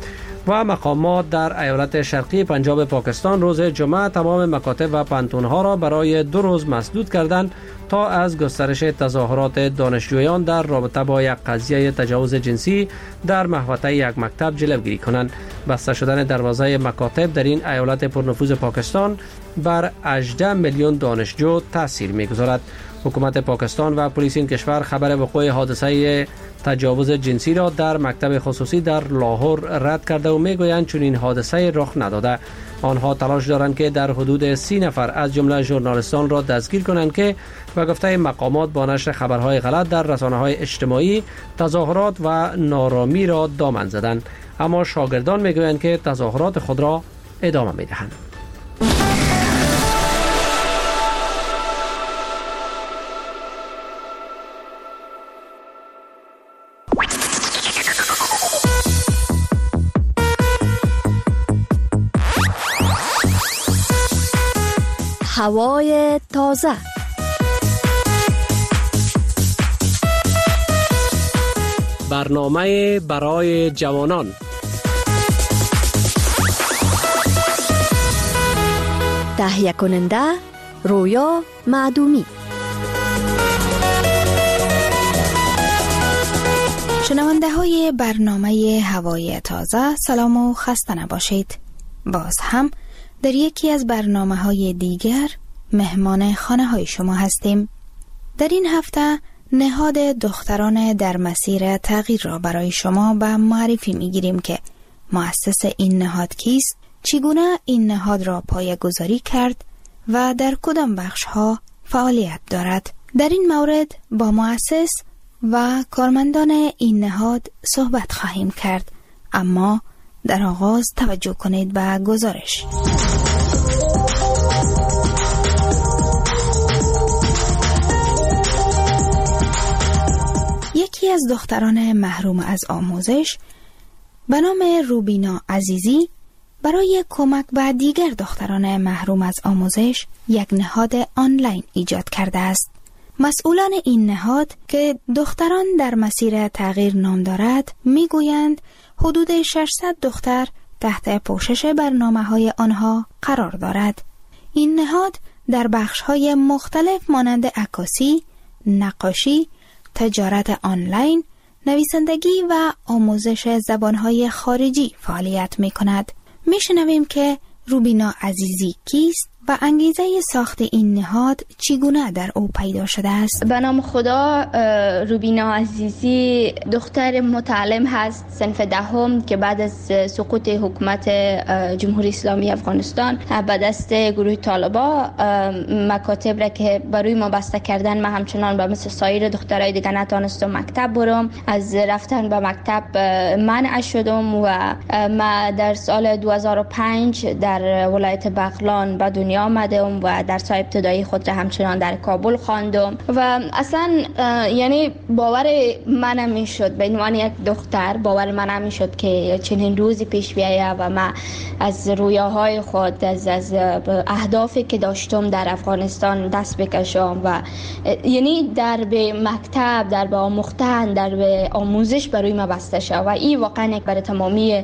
و مقامات در ایالت شرقی پنجاب پاکستان روز جمعه تمام مکاتب و پانتون‌ها را برای دو روز مسدود کردند تا از گسترش تظاهرات دانشجویان در رابطه با یک قضیه تجاوز جنسی در محوطه یک مکتب جلوگیری کنند. بسته شدن دروازه مکاتب در این ایالت پرنفوذ پاکستان بر هجده میلیون دانشجو تاثیر می‌گذارد. حکومت پاکستان و پلیس این کشور خبر وقوع حادثه تجاوز جنسی را در مکتب خصوصی در لاهور رد کرده و میگویند چون این حادثه رخ نداده. آنها تلاش دارند که در حدود سی نفر از جمله ژورنالیستان را دستگیر کنند که به گفته مقامات با نشر خبرهای غلط در رسانه‌های اجتماعی تظاهرات و نارامی را دامن زدند، اما شاگردان میگویند که تظاهرات خود را ادامه میدهند. هوای تازه. برنامه برای جوانان. تهیه کننده رویا معدومی. شنونده های برنامه هوای تازه، سلام و خسته نباشید. باز هم در یکی از برنامه های دیگر مهمان خانه های شما هستیم. در این هفته نهاد دختران در مسیر تغییر را برای شما به معرفی می گیریم که مؤسس این نهاد کیست، چگونه این نهاد را پایه‌گذاری کرد و در کدام بخش ها فعالیت دارد. در این مورد با مؤسس و کارمندان این نهاد صحبت خواهیم کرد، اما در آغاز توجه کنید به گزارش. یکی از دختران محروم از آموزش به نام روبینا عزیزی برای کمک به دیگر دختران محروم از آموزش یک نهاد آنلاین ایجاد کرده است. مسئولان این نهاد که دختران در مسیر تغییر نام دارد میگویند حدود ششصد دختر تحت پوشش برنامه‌های آنها قرار دارد. این نهاد در بخش‌های مختلف مانند عکاسی، نقاشی، تجارت آنلاین، نویسندگی و آموزش زبان‌های خارجی فعالیت می‌کند. می‌شنویم که روبینا عزیزی کیست و انگیزه ساخت این نهاد چگونه در او پیدا شده است؟ به نام خدا، روبینا عزیزی دختر متعلم هست صنف دهم که بعد از سقوط حکومت جمهوری اسلامی افغانستان به دست گروه طالبا مکاتب را که برای ما بسته کردن، من همچنان به مثل سایر دخترای دیگه نتونستم مکتب برم. از رفتن به مکتب منع شدم و ما در سال دو هزار و پنج در ولایت بغلان به دنیا آمدم و درس های ابتدایی خود را همچنان در کابل خواندم و اصلا یعنی باور من نمیشد، به عنوان یک دختر باور من نمیشد که چنین روزی پیش بیاید و من از رویاهای خود، از از اهدافی که داشتم در افغانستان دست بکشم و یعنی در به مکتب، در به آموختن، در به آموزش برای ما بسته شد و این واقعا یک برای تمامی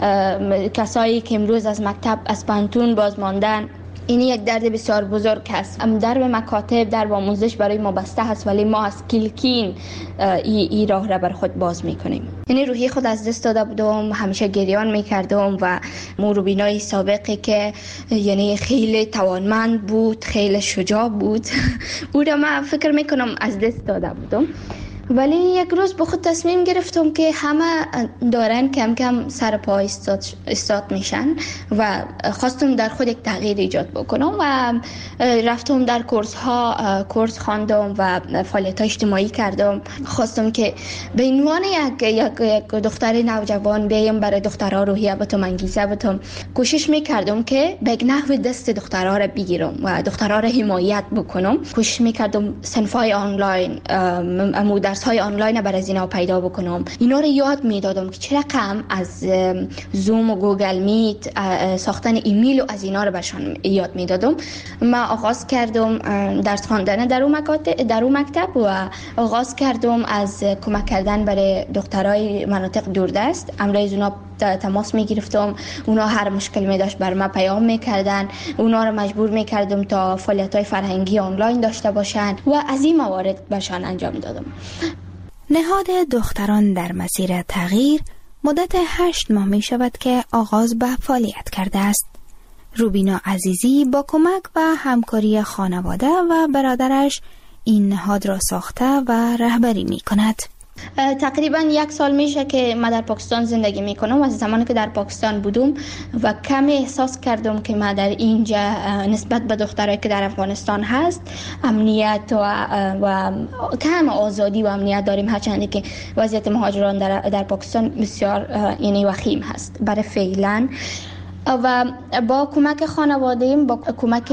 کسایی که امروز از مکتب از پانتون باز ماندن، این یک درد بسیار بزرگ است. در به مکاتب، در به آموزش برای ما بسته هست، ولی ما از کلکین ای, ای راه را بر خود باز میکنیم. یعنی روحی خود از دست داده بودم، همیشه گریان میکردم و مو روبینای سابقی که یعنی خیلی توانمند بود، خیلی شجاع بود او را من فکر میکنم از دست داده بودم. ولی یک روز به خود تصمیم گرفتم که همه دارن کم کم سر پا استاد, استاد میشن و خواستم در خود یک تغییر ایجاد بکنم و رفتم در کورس ها کورس خواندم و فعالیت اجتماعی کردم. خواستم که به عنوان یک, یک, یک دختر نوجوان بیایم برای دخترها روحیه بتم، انگیزه بتم. کوشش میکردم که به نحو دست دخترها را بگیرم و دخترها را حمایت بکنم. کوشش میکردم صنفای آنلاین، درس های آنلاین برای از اینا پیدا بکنم. اینا رو یاد میدادم که چه رقم از زوم و گوگل میت، ساختن ایمیل و از اینا رو برشان یاد میدادم. من آغاز کردم درس خواندن در اون مکاتب، در اون مکتب و آغاز کردم از کمک کردن برای دخترای مناطق دوردست. امروز اونا تماس میگرفتم، اونا هر مشکل می داشت بر من پیام میکردن، اونا رو مجبور میکردم تا فعالیت‌های فرهنگی آنلاین داشته باشن و از این موارد برشان انجام دادم. نهاد دختران در مسیر تغییر مدت هشت ماه می شود که آغاز به فعالیت کرده است. روبینا عزیزی با کمک و همکاری خانواده و برادرش این نهاد را ساخته و رهبری می کند. تقریبا یک سال میشه که من در پاکستان زندگی میکنم. از زمانی که در پاکستان بودم و کمی احساس کردم که من در اینجا نسبت به دخترایی که در افغانستان هست امنیت و, و کم آزادی و امنیت داریم، هرچند که وضعیت مهاجران در, در پاکستان بسیار یعنی وخیم هست برای فعلا. و با کمک خانواده‌ام، با کمک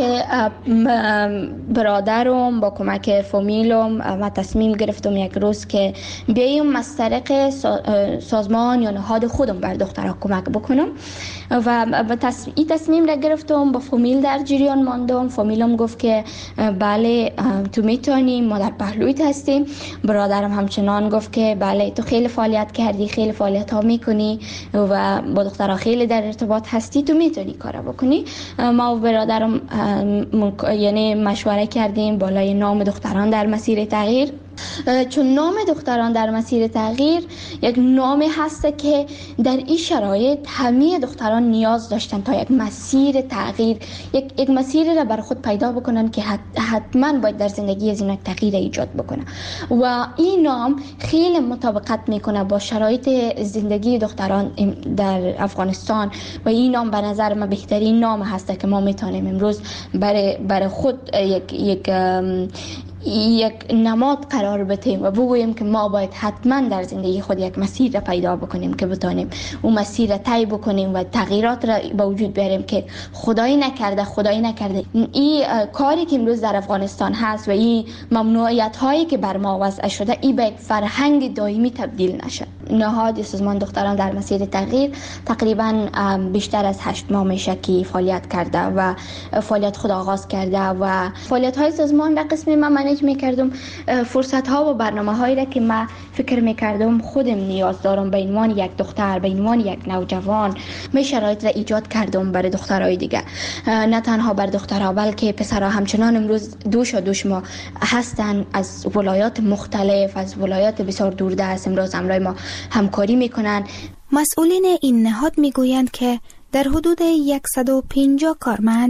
برادرم، با کمک فامیلم من تصمیم گرفتم یک روز که بیایم از طریق سازمان یا نهاد خودم بر دخترها کمک بکنم و این تصمیم را گرفتم. با فامیل در جریان ماندم. فامیلم گفت که بله تو میتونی، ما در پهلویت هستیم. برادرم همچنان گفت که بله تو خیلی فعالیت کردی، خیلی فعالیت ها میکنی و با دخترها خیلی در ارتباط هستی، تو میتونی کارا بکنی. ما و برادرم یعنی مشوره کردیم بالای نام دختران در مسیر تغییر، چون نام دختران در مسیر تغییر یک نامی هست که در این شرایط همه دختران نیاز داشتن تا یک مسیر تغییر، یک, یک مسیر را بر خود پیدا بکنن که حتما باید در زندگی از این تغییر ایجاد بکنه و این نام خیلی مطابقت میکنه با شرایط زندگی دختران در افغانستان و این نام به نظر من بهترین نام هست که ما میتونیم امروز برای برای خود یک یک یک نماد قرار بدیم و بگوییم که ما باید حتما در زندگی خود یک مسیر را پیدا بکنیم که بتونیم اون مسیر را طی بکنیم و تغییرات را به وجود بیاریم که خدای نکرده خدای نکرده این کاری که امروز در افغانستان هست و این ممنوعیت هایی که بر ما وضع شده این به یک فرهنگ دائمی تبدیل نشه. نهاد سازمان دختران در مسیر تغییر تقریبا بیشتر از هشت ماه میشه که فعالیت کرده و فعالیت خود آغاز کرده و فعالیت های سازمان در قسم من منیج میکردم. فرصت ها و برنامه هایی را که من فکر میکردم خودم نیاز دارم به عنوان یک دختر، به عنوان یک نوجوان، می شرایط را ایجاد کردم برای دخترای دیگه، نه تنها بر دخترها بلکه پسرها همچنان امروز دوش و دوش ما هستن از ولایات مختلف، از ولایات بسیار دوردست امروز همراه ما همکاری میکنن. مسئولین این نهاد میگویند که در حدود صد و پنجاه کارمند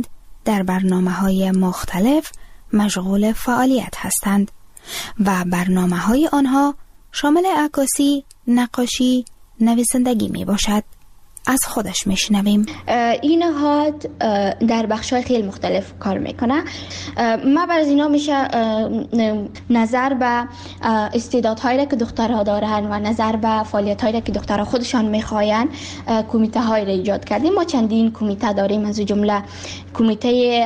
در برنامه‌های مختلف مشغول فعالیت هستند و برنامه‌های آنها شامل عکاسی، نقاشی، نویسندگی می باشد. از خودش میشنویم. این نهاد در بخش‌های خیلی مختلف کار میکنه. ما بر از اینا میشه نظر به استعدادهایی که دخترها دارن و نظر به فعالیت‌هایی که دخترها خودشان میخواین کمیته های را ایجاد کردیم. ما چندین کمیته داریم، از جمله کمیته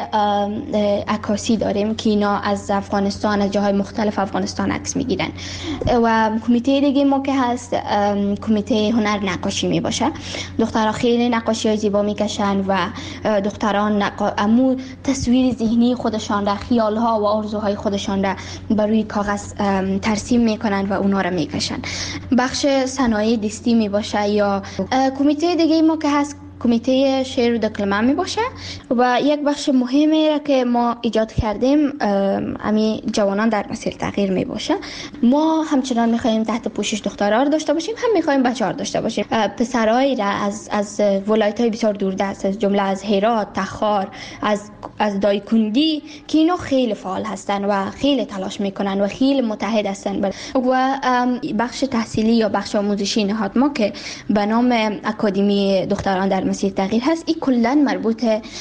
عکاسی داریم که اینا از افغانستان، از جاهای مختلف افغانستان عکس میگیرن و کمیته دیگه ما که هست کمیته هنر نقاشی می باشه. دخترها خیلی نقاشی های زیبا میکشن و دختران نقا... امو تصویر ذهنی خودشان را، خیال ها و آرزوهای خودشان را بر روی کاغذ ترسیم میکنن و اونا را میکشن. بخش صنایع دستی می باشه یا کمیته دیگه ما که هست کمیته شعر و دکلمه می باشه و یک بخش مهمی را که ما ایجاد کردیم امی جوانان در مسیر تغییر می باشه. ما همچنان می خواهیم تحت پوشش دخترها را داشته باشیم، هم می خواهیم بچه‌ها را داشته باشیم. پسرایی را از از ولایت‌های بسیار دوردست، از جمله از هرات، تخار، از از دایکندی که اینا خیلی فعال هستن و خیلی تلاش میکنن و خیلی متحد هستن و بخش تحصیلی یا بخش آموزشی نهاد ما که به نام اکادمی دختران در مسیر تغییر هست، این کلا مربوط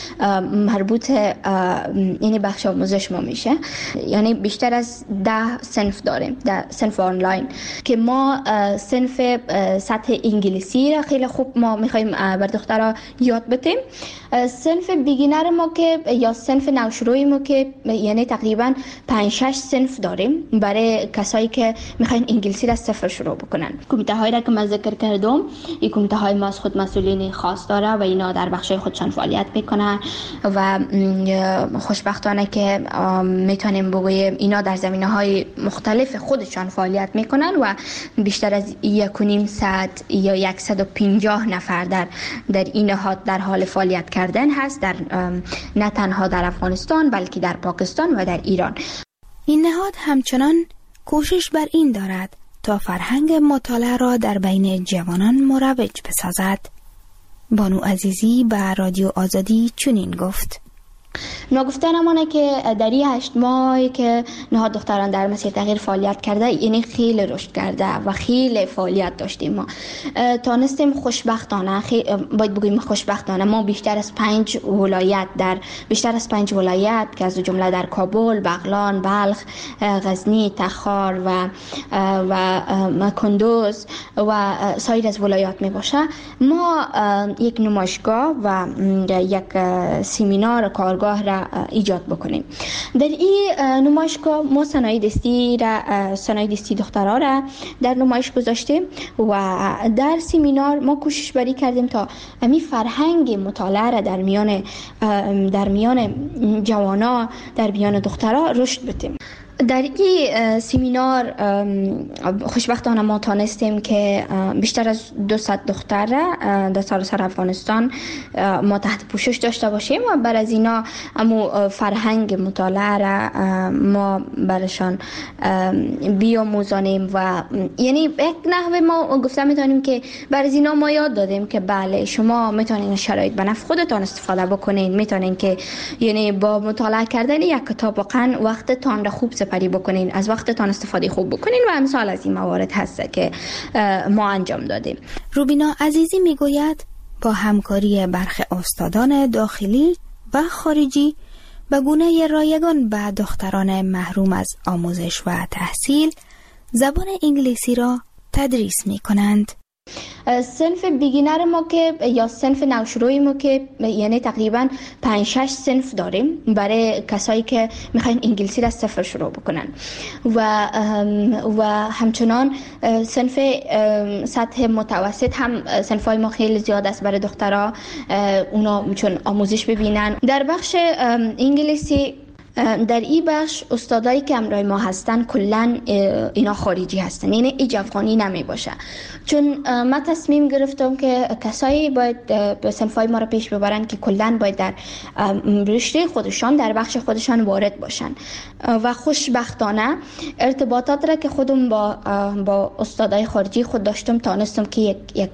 مربوط یعنی بخش آموزش ما میشه. یعنی بیشتر از ده صنف داریم، ده صنف آنلاین که ما صنف سطح انگلیسی را خیلی خوب ما میخوایم بر دخترها یاد بدیم. صنف بیگینر ما که یا صنف نوشروی ما که یعنی تقریبا پنج شش صنف داریم برای کسایی که میخواین انگلیسی را صفر شروع بکنن. کمیته هایی را که من ذکر کردم، این کمیته های ما از خود مسئولین خاص داره و اینا در بخش خودشان فعالیت میکنن و خوشبختانه که میتونیم بگویم اینا در زمینه های مختلف خودشان فعالیت میکنن و بیشتر از یک و نیم صد یا صد و پنجاه نفر در در این نهاد در حال فعالیت کردن هست، در نه تنها در افغانستان بلکه در پاکستان و در ایران. این نهاد همچنان کوشش بر این دارد تا فرهنگ مطالعه را در بین جوانان مروج بسازد. بانو عزیزی به رادیو آزادی چنین گفت: نگفتنمونه که در این هشت ماهی که نهاد دختران در مسیر تغییر فعالیت کرده، یعنی خیلی رشد کرده و خیلی فعالیت داشتیم. ما تانستیم خوشبختانه، باید بگویم خوشبختانه، ما بیشتر از پنج ولایت در بیشتر از پنج ولایت که از جمله در کابل، بغلان، بلخ، غزنی، تخار و و کندوز و سایر از ولایات می باشه، ما یک نمایشگاه و یک سمینار کارگاه را ایجاد بکنیم. در این نمایشگاه ما صنایع دستی را صنایع دستی دخترها را در نمایش گذاشتیم و در سمینار ما کوشش بری کردیم تا امی فرهنگ مطالعه را در میان در میان جوانا، در میان دخترها رشد بدیم. در این سمینار خوشبختانه ما تانستیم که بیشتر از دویست دختر را در سراسر افغانستان ما تحت پوشش داشته باشیم و بر از اینا امو فرهنگ مطالعه را ما برشان بیاموزانیم و یعنی یک نحوه ما گفته میتونیم که بر از اینا ما یاد دادیم که بله شما میتونین شرایط به نفع خودتان استفاده بکنین، میتونین که یعنی با مطالعه کردن یک کتاب واقعا وقتتان را خوب سپری بکنین، از وقتتان استفاده خوب بکنین و امثال از این موارد هست که ما انجام دادیم. روبینا عزیزی میگوید با همکاری برخی استادان داخلی و خارجی به گونه رایگان به دختران محروم از آموزش و تحصیل زبان انگلیسی را تدریس می کنند. صنف بیگینر ما که یا صنف نوشروی ما که یعنی تقریبا پنج شش صنف داریم برای کسایی که میخواین انگلیسی را صفر شروع بکنن و و همچنان صنف سطح متوسط هم صنفای ما خیلی زیاد است برای دخترها، اونا چون آموزش ببینن. در بخش انگلیسی در این بخش استادایی که همراه ما هستن کلا اینا خارجی هستن، یعنی ایج افغانی نمی باشه. چون ما تصمیم گرفتم که کسایی باید به صنفای ما رو پیش ببرن که کلا باید در رشته خودشان در بخش خودشان وارد باشن و خوشبختانه ارتباطات را که خودم با با استادای خارجی خود داشتم تانستم که یک یک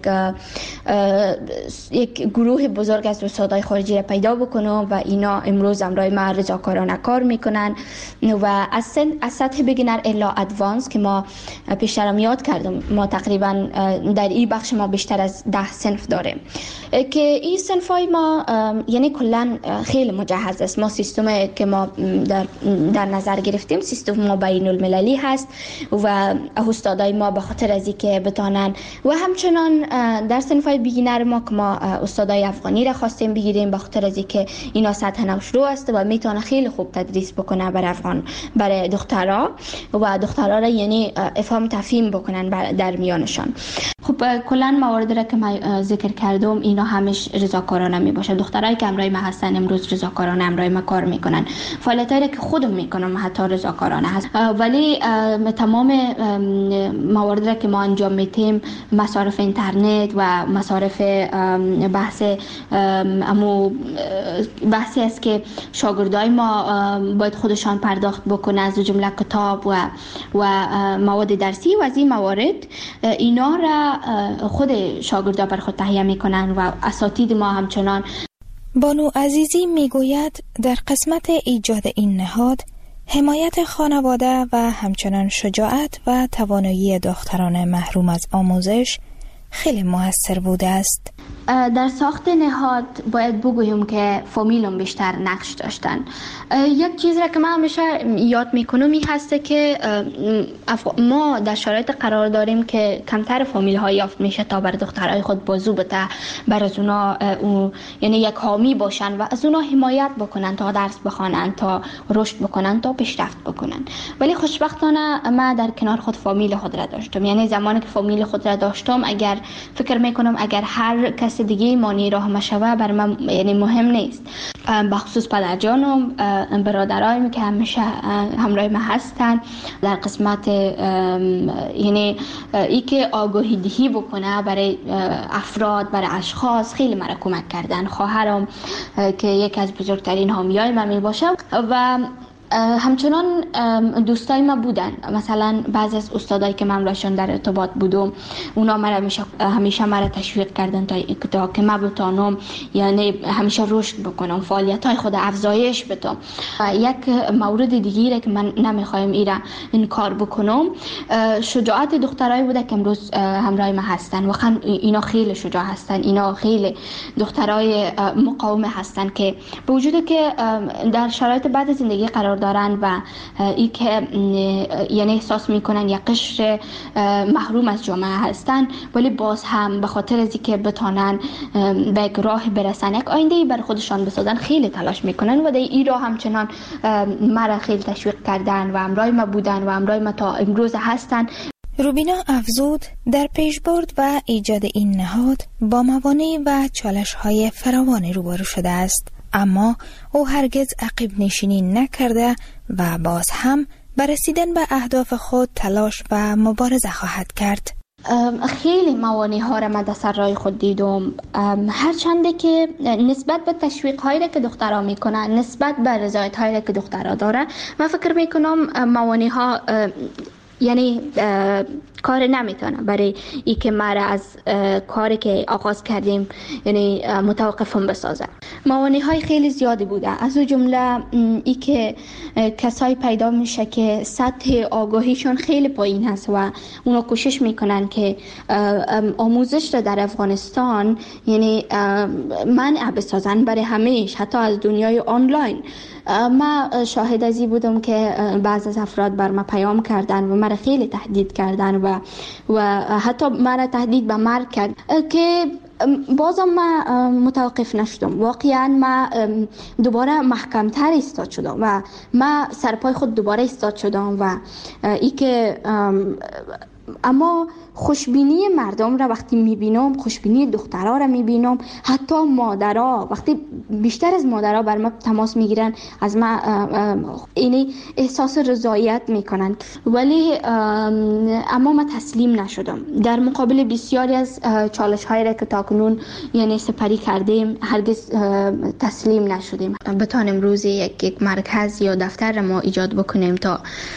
یک گروه بزرگ از استادای خارجی را پیدا بکنم و اینا امروز همراه ما رضاکارانه کار میکنن و از از سطح بگینر الا ادوانس که ما پیشترم یاد کردم، ما تقریبا در این بخش ما بیشتر از ده صنف داریم که این صنفای ما یعنی کلا خیلی مجهز است. ما سیستم که ما در, در نظر گرفتیم سیستم ما بین المللی هست و استادای ما به خاطر از اینکه بتانن و همچنان در صنفای بیگینر ما که ما استادای افغانی را خواستیم بگیریم به خاطر از اینکه اینا سطح نوشرو است و میتونه خیلی خوب تدریس بکنه برای افغان برای دخترها و دخترها را یعنی افهام تفهیم بکنن در میانشان. خب کلا مواردی را که ما ذکر کردم اینا همش رضاکارانه می باشه. دخترایی که همراه ما هستن امروز رضاکارانه همراه ما کار میکنن. فعالیتایی که خودم میکنم حتی رضاکارانه هست، ولی تمام مواردی را که ما انجام میدیم مصارف اینترنت و مصارف بحث امو بحثی است که شاگردای ما باید خودشان پرداخت بکنن از جمله کتاب و و مواد درسی و از این موارد اینا را خود شاگردا بر خود تهیه میکنن و اساتید ما همچنان. بانو عزیزی میگوید در قسمت ایجاد این نهاد حمایت خانواده و همچنان شجاعت و توانایی دختران محروم از آموزش خیلی موثر بوده است. در ساخت نهاد باید بگویم که فامیلم بیشتر نقش داشتن. یک چیز را که من همیشه یاد میکنم این هسته که ما در شرایط قرار داریم که کمتر فامیل ها یافت میشه تا بر دخترای خود بازو بده، بر از اونا یعنی یک حامی باشن و از اونا حمایت بکنن تا درس بخوانن، تا رشد بکنن، تا پیشرفت بکنن. ولی خوشبختانه من در کنار خود فامیل خود را داشتم. یعنی زمانی که فامیل خود را داشتم اگر فکر میکنم اگر هر کس دیگه مانی راه مشوه بر من یعنی مهم نیست. بخصوص پدرجانم، برادرایم که همیشه همراه ما هستن در قسمت یعنی ای که آگاهی دهی بکنه برای افراد برای اشخاص خیلی مرا کمک کردن. خواهرم که یکی از بزرگترین حامیای من می باشه و همچنان دوستای ما بودن. مثلا بعضی از استادایی که من راشون در ارتباط بودم اونا مرا همیشه همیشه مرا تشویق کردن تا تا که من بتونم یعنی همیشه رشد بکنم، فعالیت‌های خود افزایش بدم. یک مورد دیگه که من نمیخوایم ایرا انکار بکنم شجاعت دخترای بوده که امروز همراه ما هستن. واقعا اینا خیلی شجاع هستن، اینا خیلی دخترای مقاومه هستن که به وجودی که در شرایط بعد زندگی قرار دارن و ای که یعنی احساس میکنن یک قشر محروم از جامعه هستن، ولی باز هم به خاطر از اینکه بتونن به یک راه برسن، یک آینده بر خودشان بسازن، خیلی تلاش میکنن و در این راه همچنان مرا خیلی تشویق کردن و همراه ما بودن و همراه ما تا امروز هستن. روبینا افزود در پیشبرد و ایجاد این نهاد با موانع و چالش‌های فراوانی روبرو شده است، اما او هرگز عقب نشینی نکرده و باز هم بر رسیدن به اهداف خود تلاش و مبارزه خواهد کرد. خیلی موانع ها را من در سر راه خود دیدم، هرچنده که نسبت به تشویق هایی که دخترها میکنن، نسبت به رضایت هایی که دخترها داره، من فکر میکنم موانع ها یعنی کار نمیتونه برای ای که مرا از کاری که آغاز کردیم یعنی متوقفم بسازه. موانع های خیلی زیادی بوده، از جمله ای که کسایی پیدا میشه که سطح آگاهیشون خیلی پایین هست و اونا کوشش میکنن که آموزش را در افغانستان یعنی منع بسازن برای همیشه، حتی از دنیای آنلاین. ما شاهد ازی بودم که بعض از افراد بر ما پیام کردن و مرا خیلی تهدید کردن و و حتی مرا تهدید به مرگ کرد که بازم ما متوقف نشدم. واقعا ما دوباره محکمتر ایستاد شدم و ما سرپای خود دوباره ایستاد شدم و ای که اما خوشبینی مردم را وقتی میبینم، خوشبینی دخترها را میبینم، حتی مادرها وقتی بیشتر از مادرها بر ما تماس میگیرن، از ما اینی احساس رضایت میکنن. ولی اما ما تسلیم نشدم در مقابل بسیاری از چالش هایی را که تاکنون یعنی سپری کردیم. هرگز تسلیم نشدیم. بتانیم روزی یک, یک مرکز یا دفتر را ما ایجاد بکنیم تا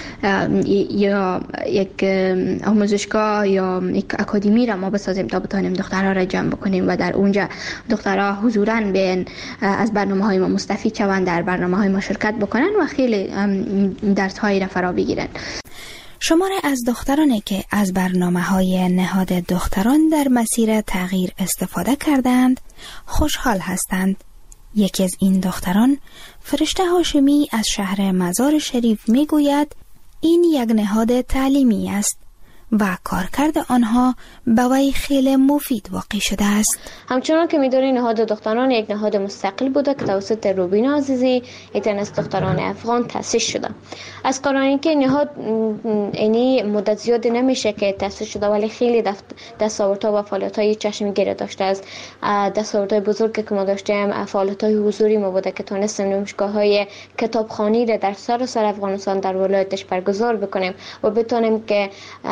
یا یک آموزشگاه یا یک اکادمی را ما بسازیم تا بتانیم دخترها را جمع بکنیم و در اونجا دخترها حضوراً بیان از برنامه های ما مستفید شوند، در برنامه های ما شرکت بکنن و خیلی درس هایی را فرا بگیرن. شماره از دخترانی که از برنامه های نهاد دختران در مسیر تغییر استفاده کردند خوشحال هستند. یکی از این دختران، فرشته هاشمی از شهر مزار شریف، می گوید این یک نهاد تعلیمی است و کارکرد آنها به وی خیلی مفید واقع شده است. همچنان که می‌دونید نهاد دختران یک نهاد مستقل بوده که توسط روبینا عزیزی یک از دختران افغان تأسیس شده. از قرآنی که نهاد اینی مدت زیاد نمیشه که تأسیس شده، ولی خیلی دستاوردها و فعالیت‌های چشمگیر داشته است. دستاوردهای بزرگی که ما داشتیم فعالیت‌های حضوری ما بوده که تونستیم نمایشگاه‌های کتابخوانی را در سراسر افغانستان در ولایتش برگزار بکنیم و بتونیم که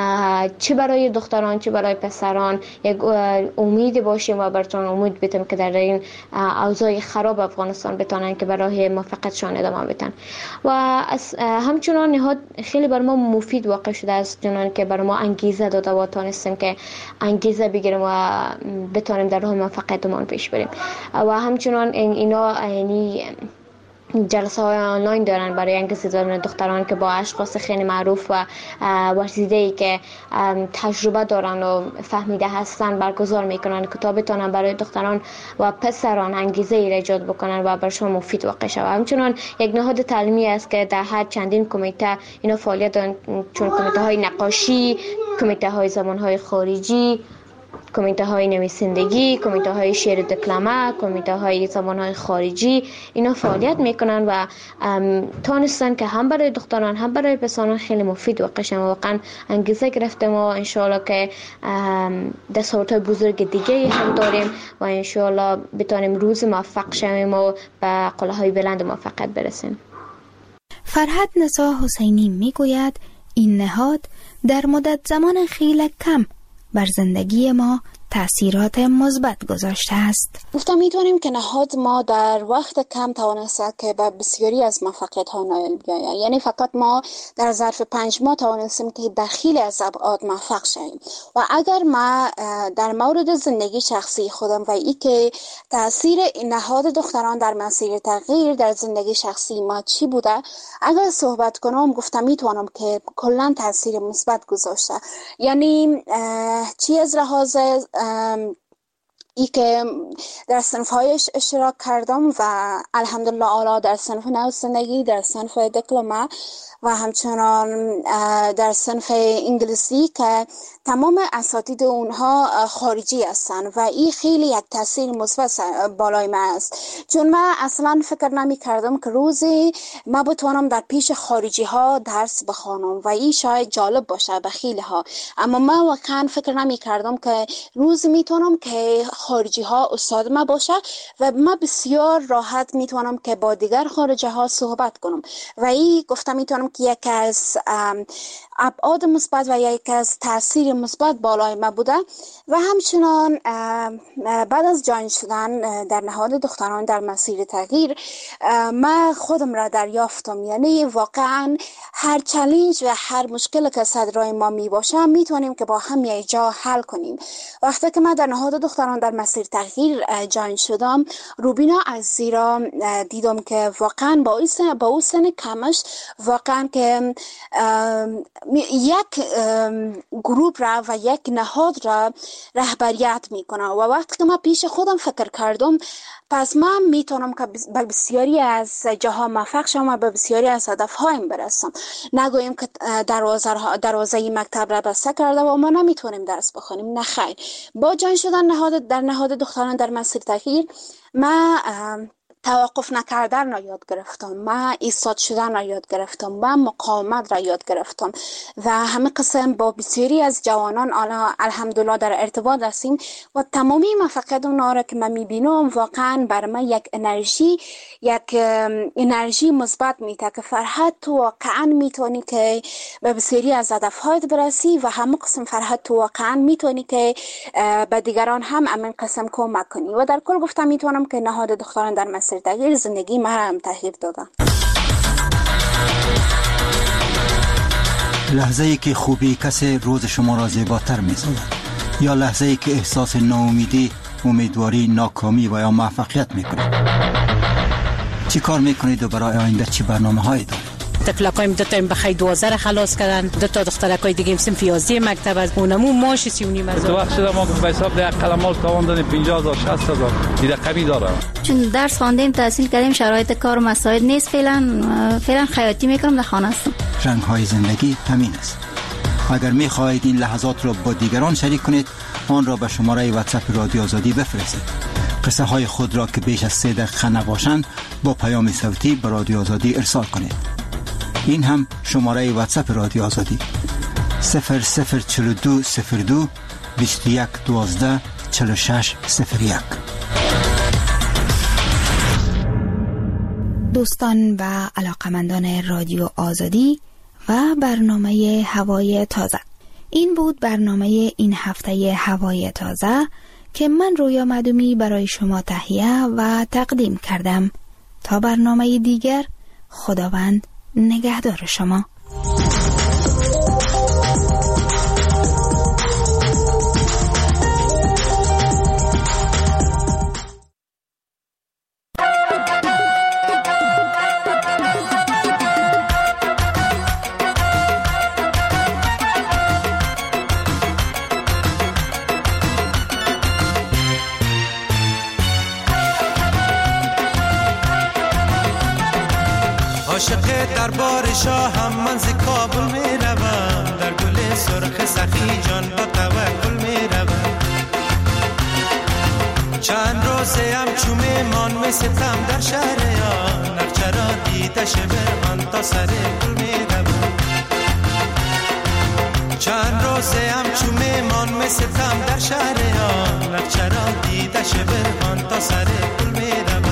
چه برای دختران چه برای پسران یک امید باشیم و براتون امید بدیم که در این اوضاع خراب افغانستان بتونن که برای موفقیتشان ادامه بدن. و همچنان نهاد خیلی بر ما مفید واقع شده است، چنان که بر ما انگیزه داده و تونستیم که انگیزه بگیریم و بتونیم در راه موفقیتمون پیش بریم. و همچنان اینا یعنی جلسه های آنلاین دارن برای انگیزه دادن دختران که با اشخاص خیلی معروف و ورزیده‌ای که تجربه دارن و فهمیده هستن برگزار میکنن که تا بتونن برای دختران و پسران انگیزه ای ایجاد بکنن و برشون مفید واقع شود. همچنان یک نهاد تعلیمی است که در هر چندین کمیته اینا فعالیت دارن، چون کمیته های نقاشی، کمیته های زبان های خارجی، کمیته های نویسندگی، کمیته های شعر دکلمه، کمیته های زبان های خارجی، اینا فعالیت میکنن و تونستن که هم برای دختران هم برای پسران خیلی مفید واقع شن. واقعا انگیزه گرفتیم و انشاءالله که دستاوردهای بزرگ دیگه هم داریم و انشاءالله بتونیم روز موفق شویم و به قله‌های بلند موفقیت برسیم. فرهاد نسا حسینی میگوید این نهاد در مدت زمان خیلی کم بر زندگی ما تأثیرات مثبت گذاشته است. گفتم میتونیم که نهاد ما در وقت کم توانسته که به بسیاری از موفقیت ها نائل بیاید. یعنی فقط ما در ظرف پنج ماه توانستیم که در خیلی از ابعاد موفق شویم. و اگر ما در مورد زندگی شخصی خودم و ای که تأثیر نهاد دختران در مسیر تغییر در زندگی شخصی ما چی بوده، اگر صحبت کنم گفتم میتونم که کلا تأثیر مثبت گذاشته. یعنی چی از لحاظ ای که در صنف‌هایش اشتراک کردم و الحمدلله اعلی در صنف نویسندگی، در صنف دکلمه و همچنان در صنف انگلیسی که تمام اساتید اونها خارجی هستن و این خیلی یک تاثیر مثبت بالای من است، چون من اصلا فکر نمی کردم که روزی ما بتوانم در پیش خارجی ها درس بخوانم و این شاید جالب باشه به خیلی ها، اما من واقعا فکر نمی کردم که روزی میتونم که خارجی ها استاد ما باشه و من بسیار راحت میتونم که با دیگر خارجی ها صحبت کنم و این گفتم میتونم که یک از ابعاد مثبت و یک از تاثیر مثبت بالای ما بوده. و همچنان بعد از جاین شدن در نهاد دختران در مسیر تغییر من خودم را دریافتم، یعنی واقعا هر چالش و هر مشکل که صدرای ما می باشه میتونیم که با هم یک جا حل کنیم. وقتی که من در نهاد دختران در مسیر تغییر جاین شدم، روبینا عزیزی را دیدم که واقعا با اون سن با اون سن کمش واقعا که یک گروپ را و یک نهاد را رهبریت میکنه و وقتی که من پیش خودم فکر کردم پس من میتونم که به بسیاری از جاها موفق شم و به بسیاری از هدفهایم برسم. نگویم که دروازه دروازه مکتب را بسته کرده و ما نمیتونیم درس بخونیم، نه خیر. با جان شدن نهاد در نهاد دختران در مسیر تغییر ما توقف نکردن را یاد گرفتم، من ایستاد شدن را یاد گرفتم، من مقاومت را یاد گرفتم و همه قسم با بسیاری از جوانان الحمدلله در ارتباط هستیم و تمامی موفقیت اونا را که من میبینم واقعا بر من یک انرژی یک انرژی مثبت میده که فرحت تو واقعا میتونی که به بسیاری از هدفهایت برسی و همه قسم فرحت تو واقعا میتونی که به دیگران هم همین قسم کمک کنی و در کل گفتم میتونم که نهاد دختران در مسیر تغییر زندگی ما هم تغییر دادم. لحظه ای که خوبی کسی روز شما را زیباتر می‌سازد یا لحظه ای که احساس ناامیدی، امیدواری، ناکامی و یا موفقیت میکنید؟ چی کار میکنید و برای آینده چی برنامه‌هایی دارید؟ تفلقایم دو تا بخیر دوازده خلاص کردن، دو تا دخترکای دیگه صنف یازده مکتب از اونمو ماش سی و نیم هزار. تو وقت شده ما به حساب ده قلمال تاوان دادیم پنجاه هزار شصت هزار دیگه کمی داره. چون درس خواندیم تحصیل کردیم شرایط کار و مساعد نیست، فعلا فعلا خیاطی میکنم در خانه هستم. رنگ‌های زندگی همین است. اگر می‌خواهید این لحظات را با دیگران شریک کنید، آن را به شماره واتساپ رادیو آزادی بفرستید. قصه های خود را که بیش از سه دقیقه نباشند با پیام صوتی به رادیو آزادی ارسال کنید. این هم شماره واتساپ رادیو آزادی صفر صفر چهل و دو صفر دو بیست و یک دوازده چهل و شش صفر یک. دوستان و علاقمندان رادیو آزادی و برنامه هوای تازه، این بود برنامه این هفته هوای تازه که من رویا مدومی برای شما تهیه و تقدیم کردم. تا برنامه دیگر، خداوند نگهدار شما. عاشق دربار شاهم من ز کابل می روم، در گل سرخ سخی جان با توکل می روم. چند روزه هم چو میمان می ستم در شهر آن، نقچه را دیده شبران تا سر گل می روم. چند روزه هم چو میمان می ستم در شهر آن، نقچه را دیده شبران تا سر گل می روم.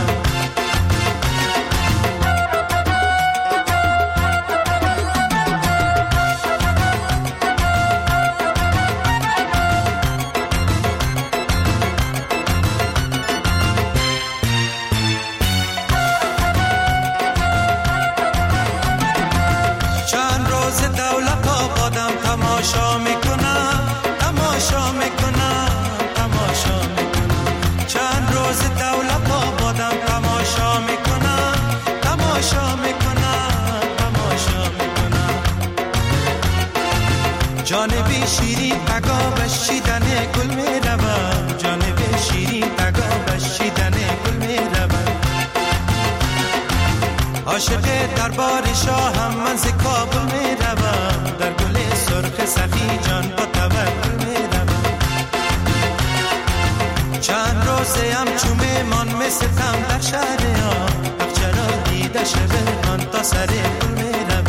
تماشا میکنم تماشا میکنم تماشا میکنم چند روز دولت آبادم تماشا میکنم تماشا میکنم تماشا میکنم جانبی شیرین تگا بشیدن گل میروم جانبی شیرین تگا بشیدن گل میروم عاشق دربار شاهم من ز کابل میروم در گل سرخ سخی جان با توکل میروم چند روزه هم چو میمان می ستم در شهر آن بخچه را دیده شبران تا سر گل میروم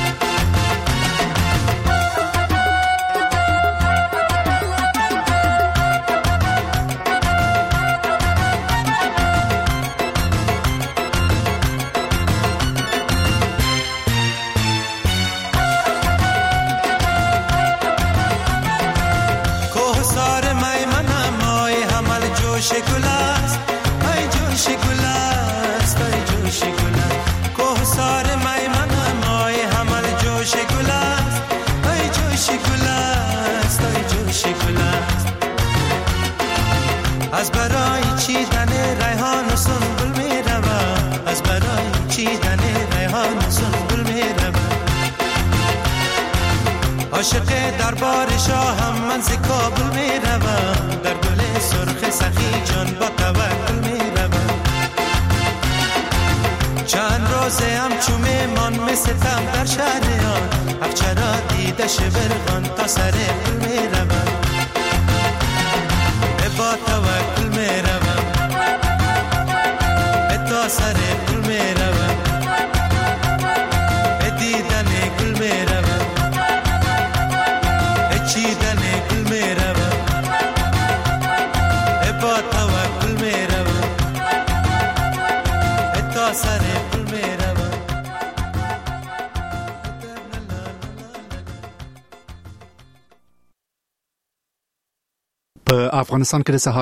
جوش گل است ای جوش گل است ای جوش گل است کوهسار میمن مای حمل جوش گل است ای جوش گل است ای جوش گل است از برای چیدن ریحان و سنبل میروم از برای چیدن ریحان و سنبل میروم عاشق دربار شاهم من ز کابل میروم در گل سرخ سخی جان با توکل میروم چند روزه هم چو میمان می ستم در شهر آن هفچه را دیده شبرغان تا سر گل میروم با توکل میروم تا با توکل میروم تا سر پل میروم. په افغانستان کې د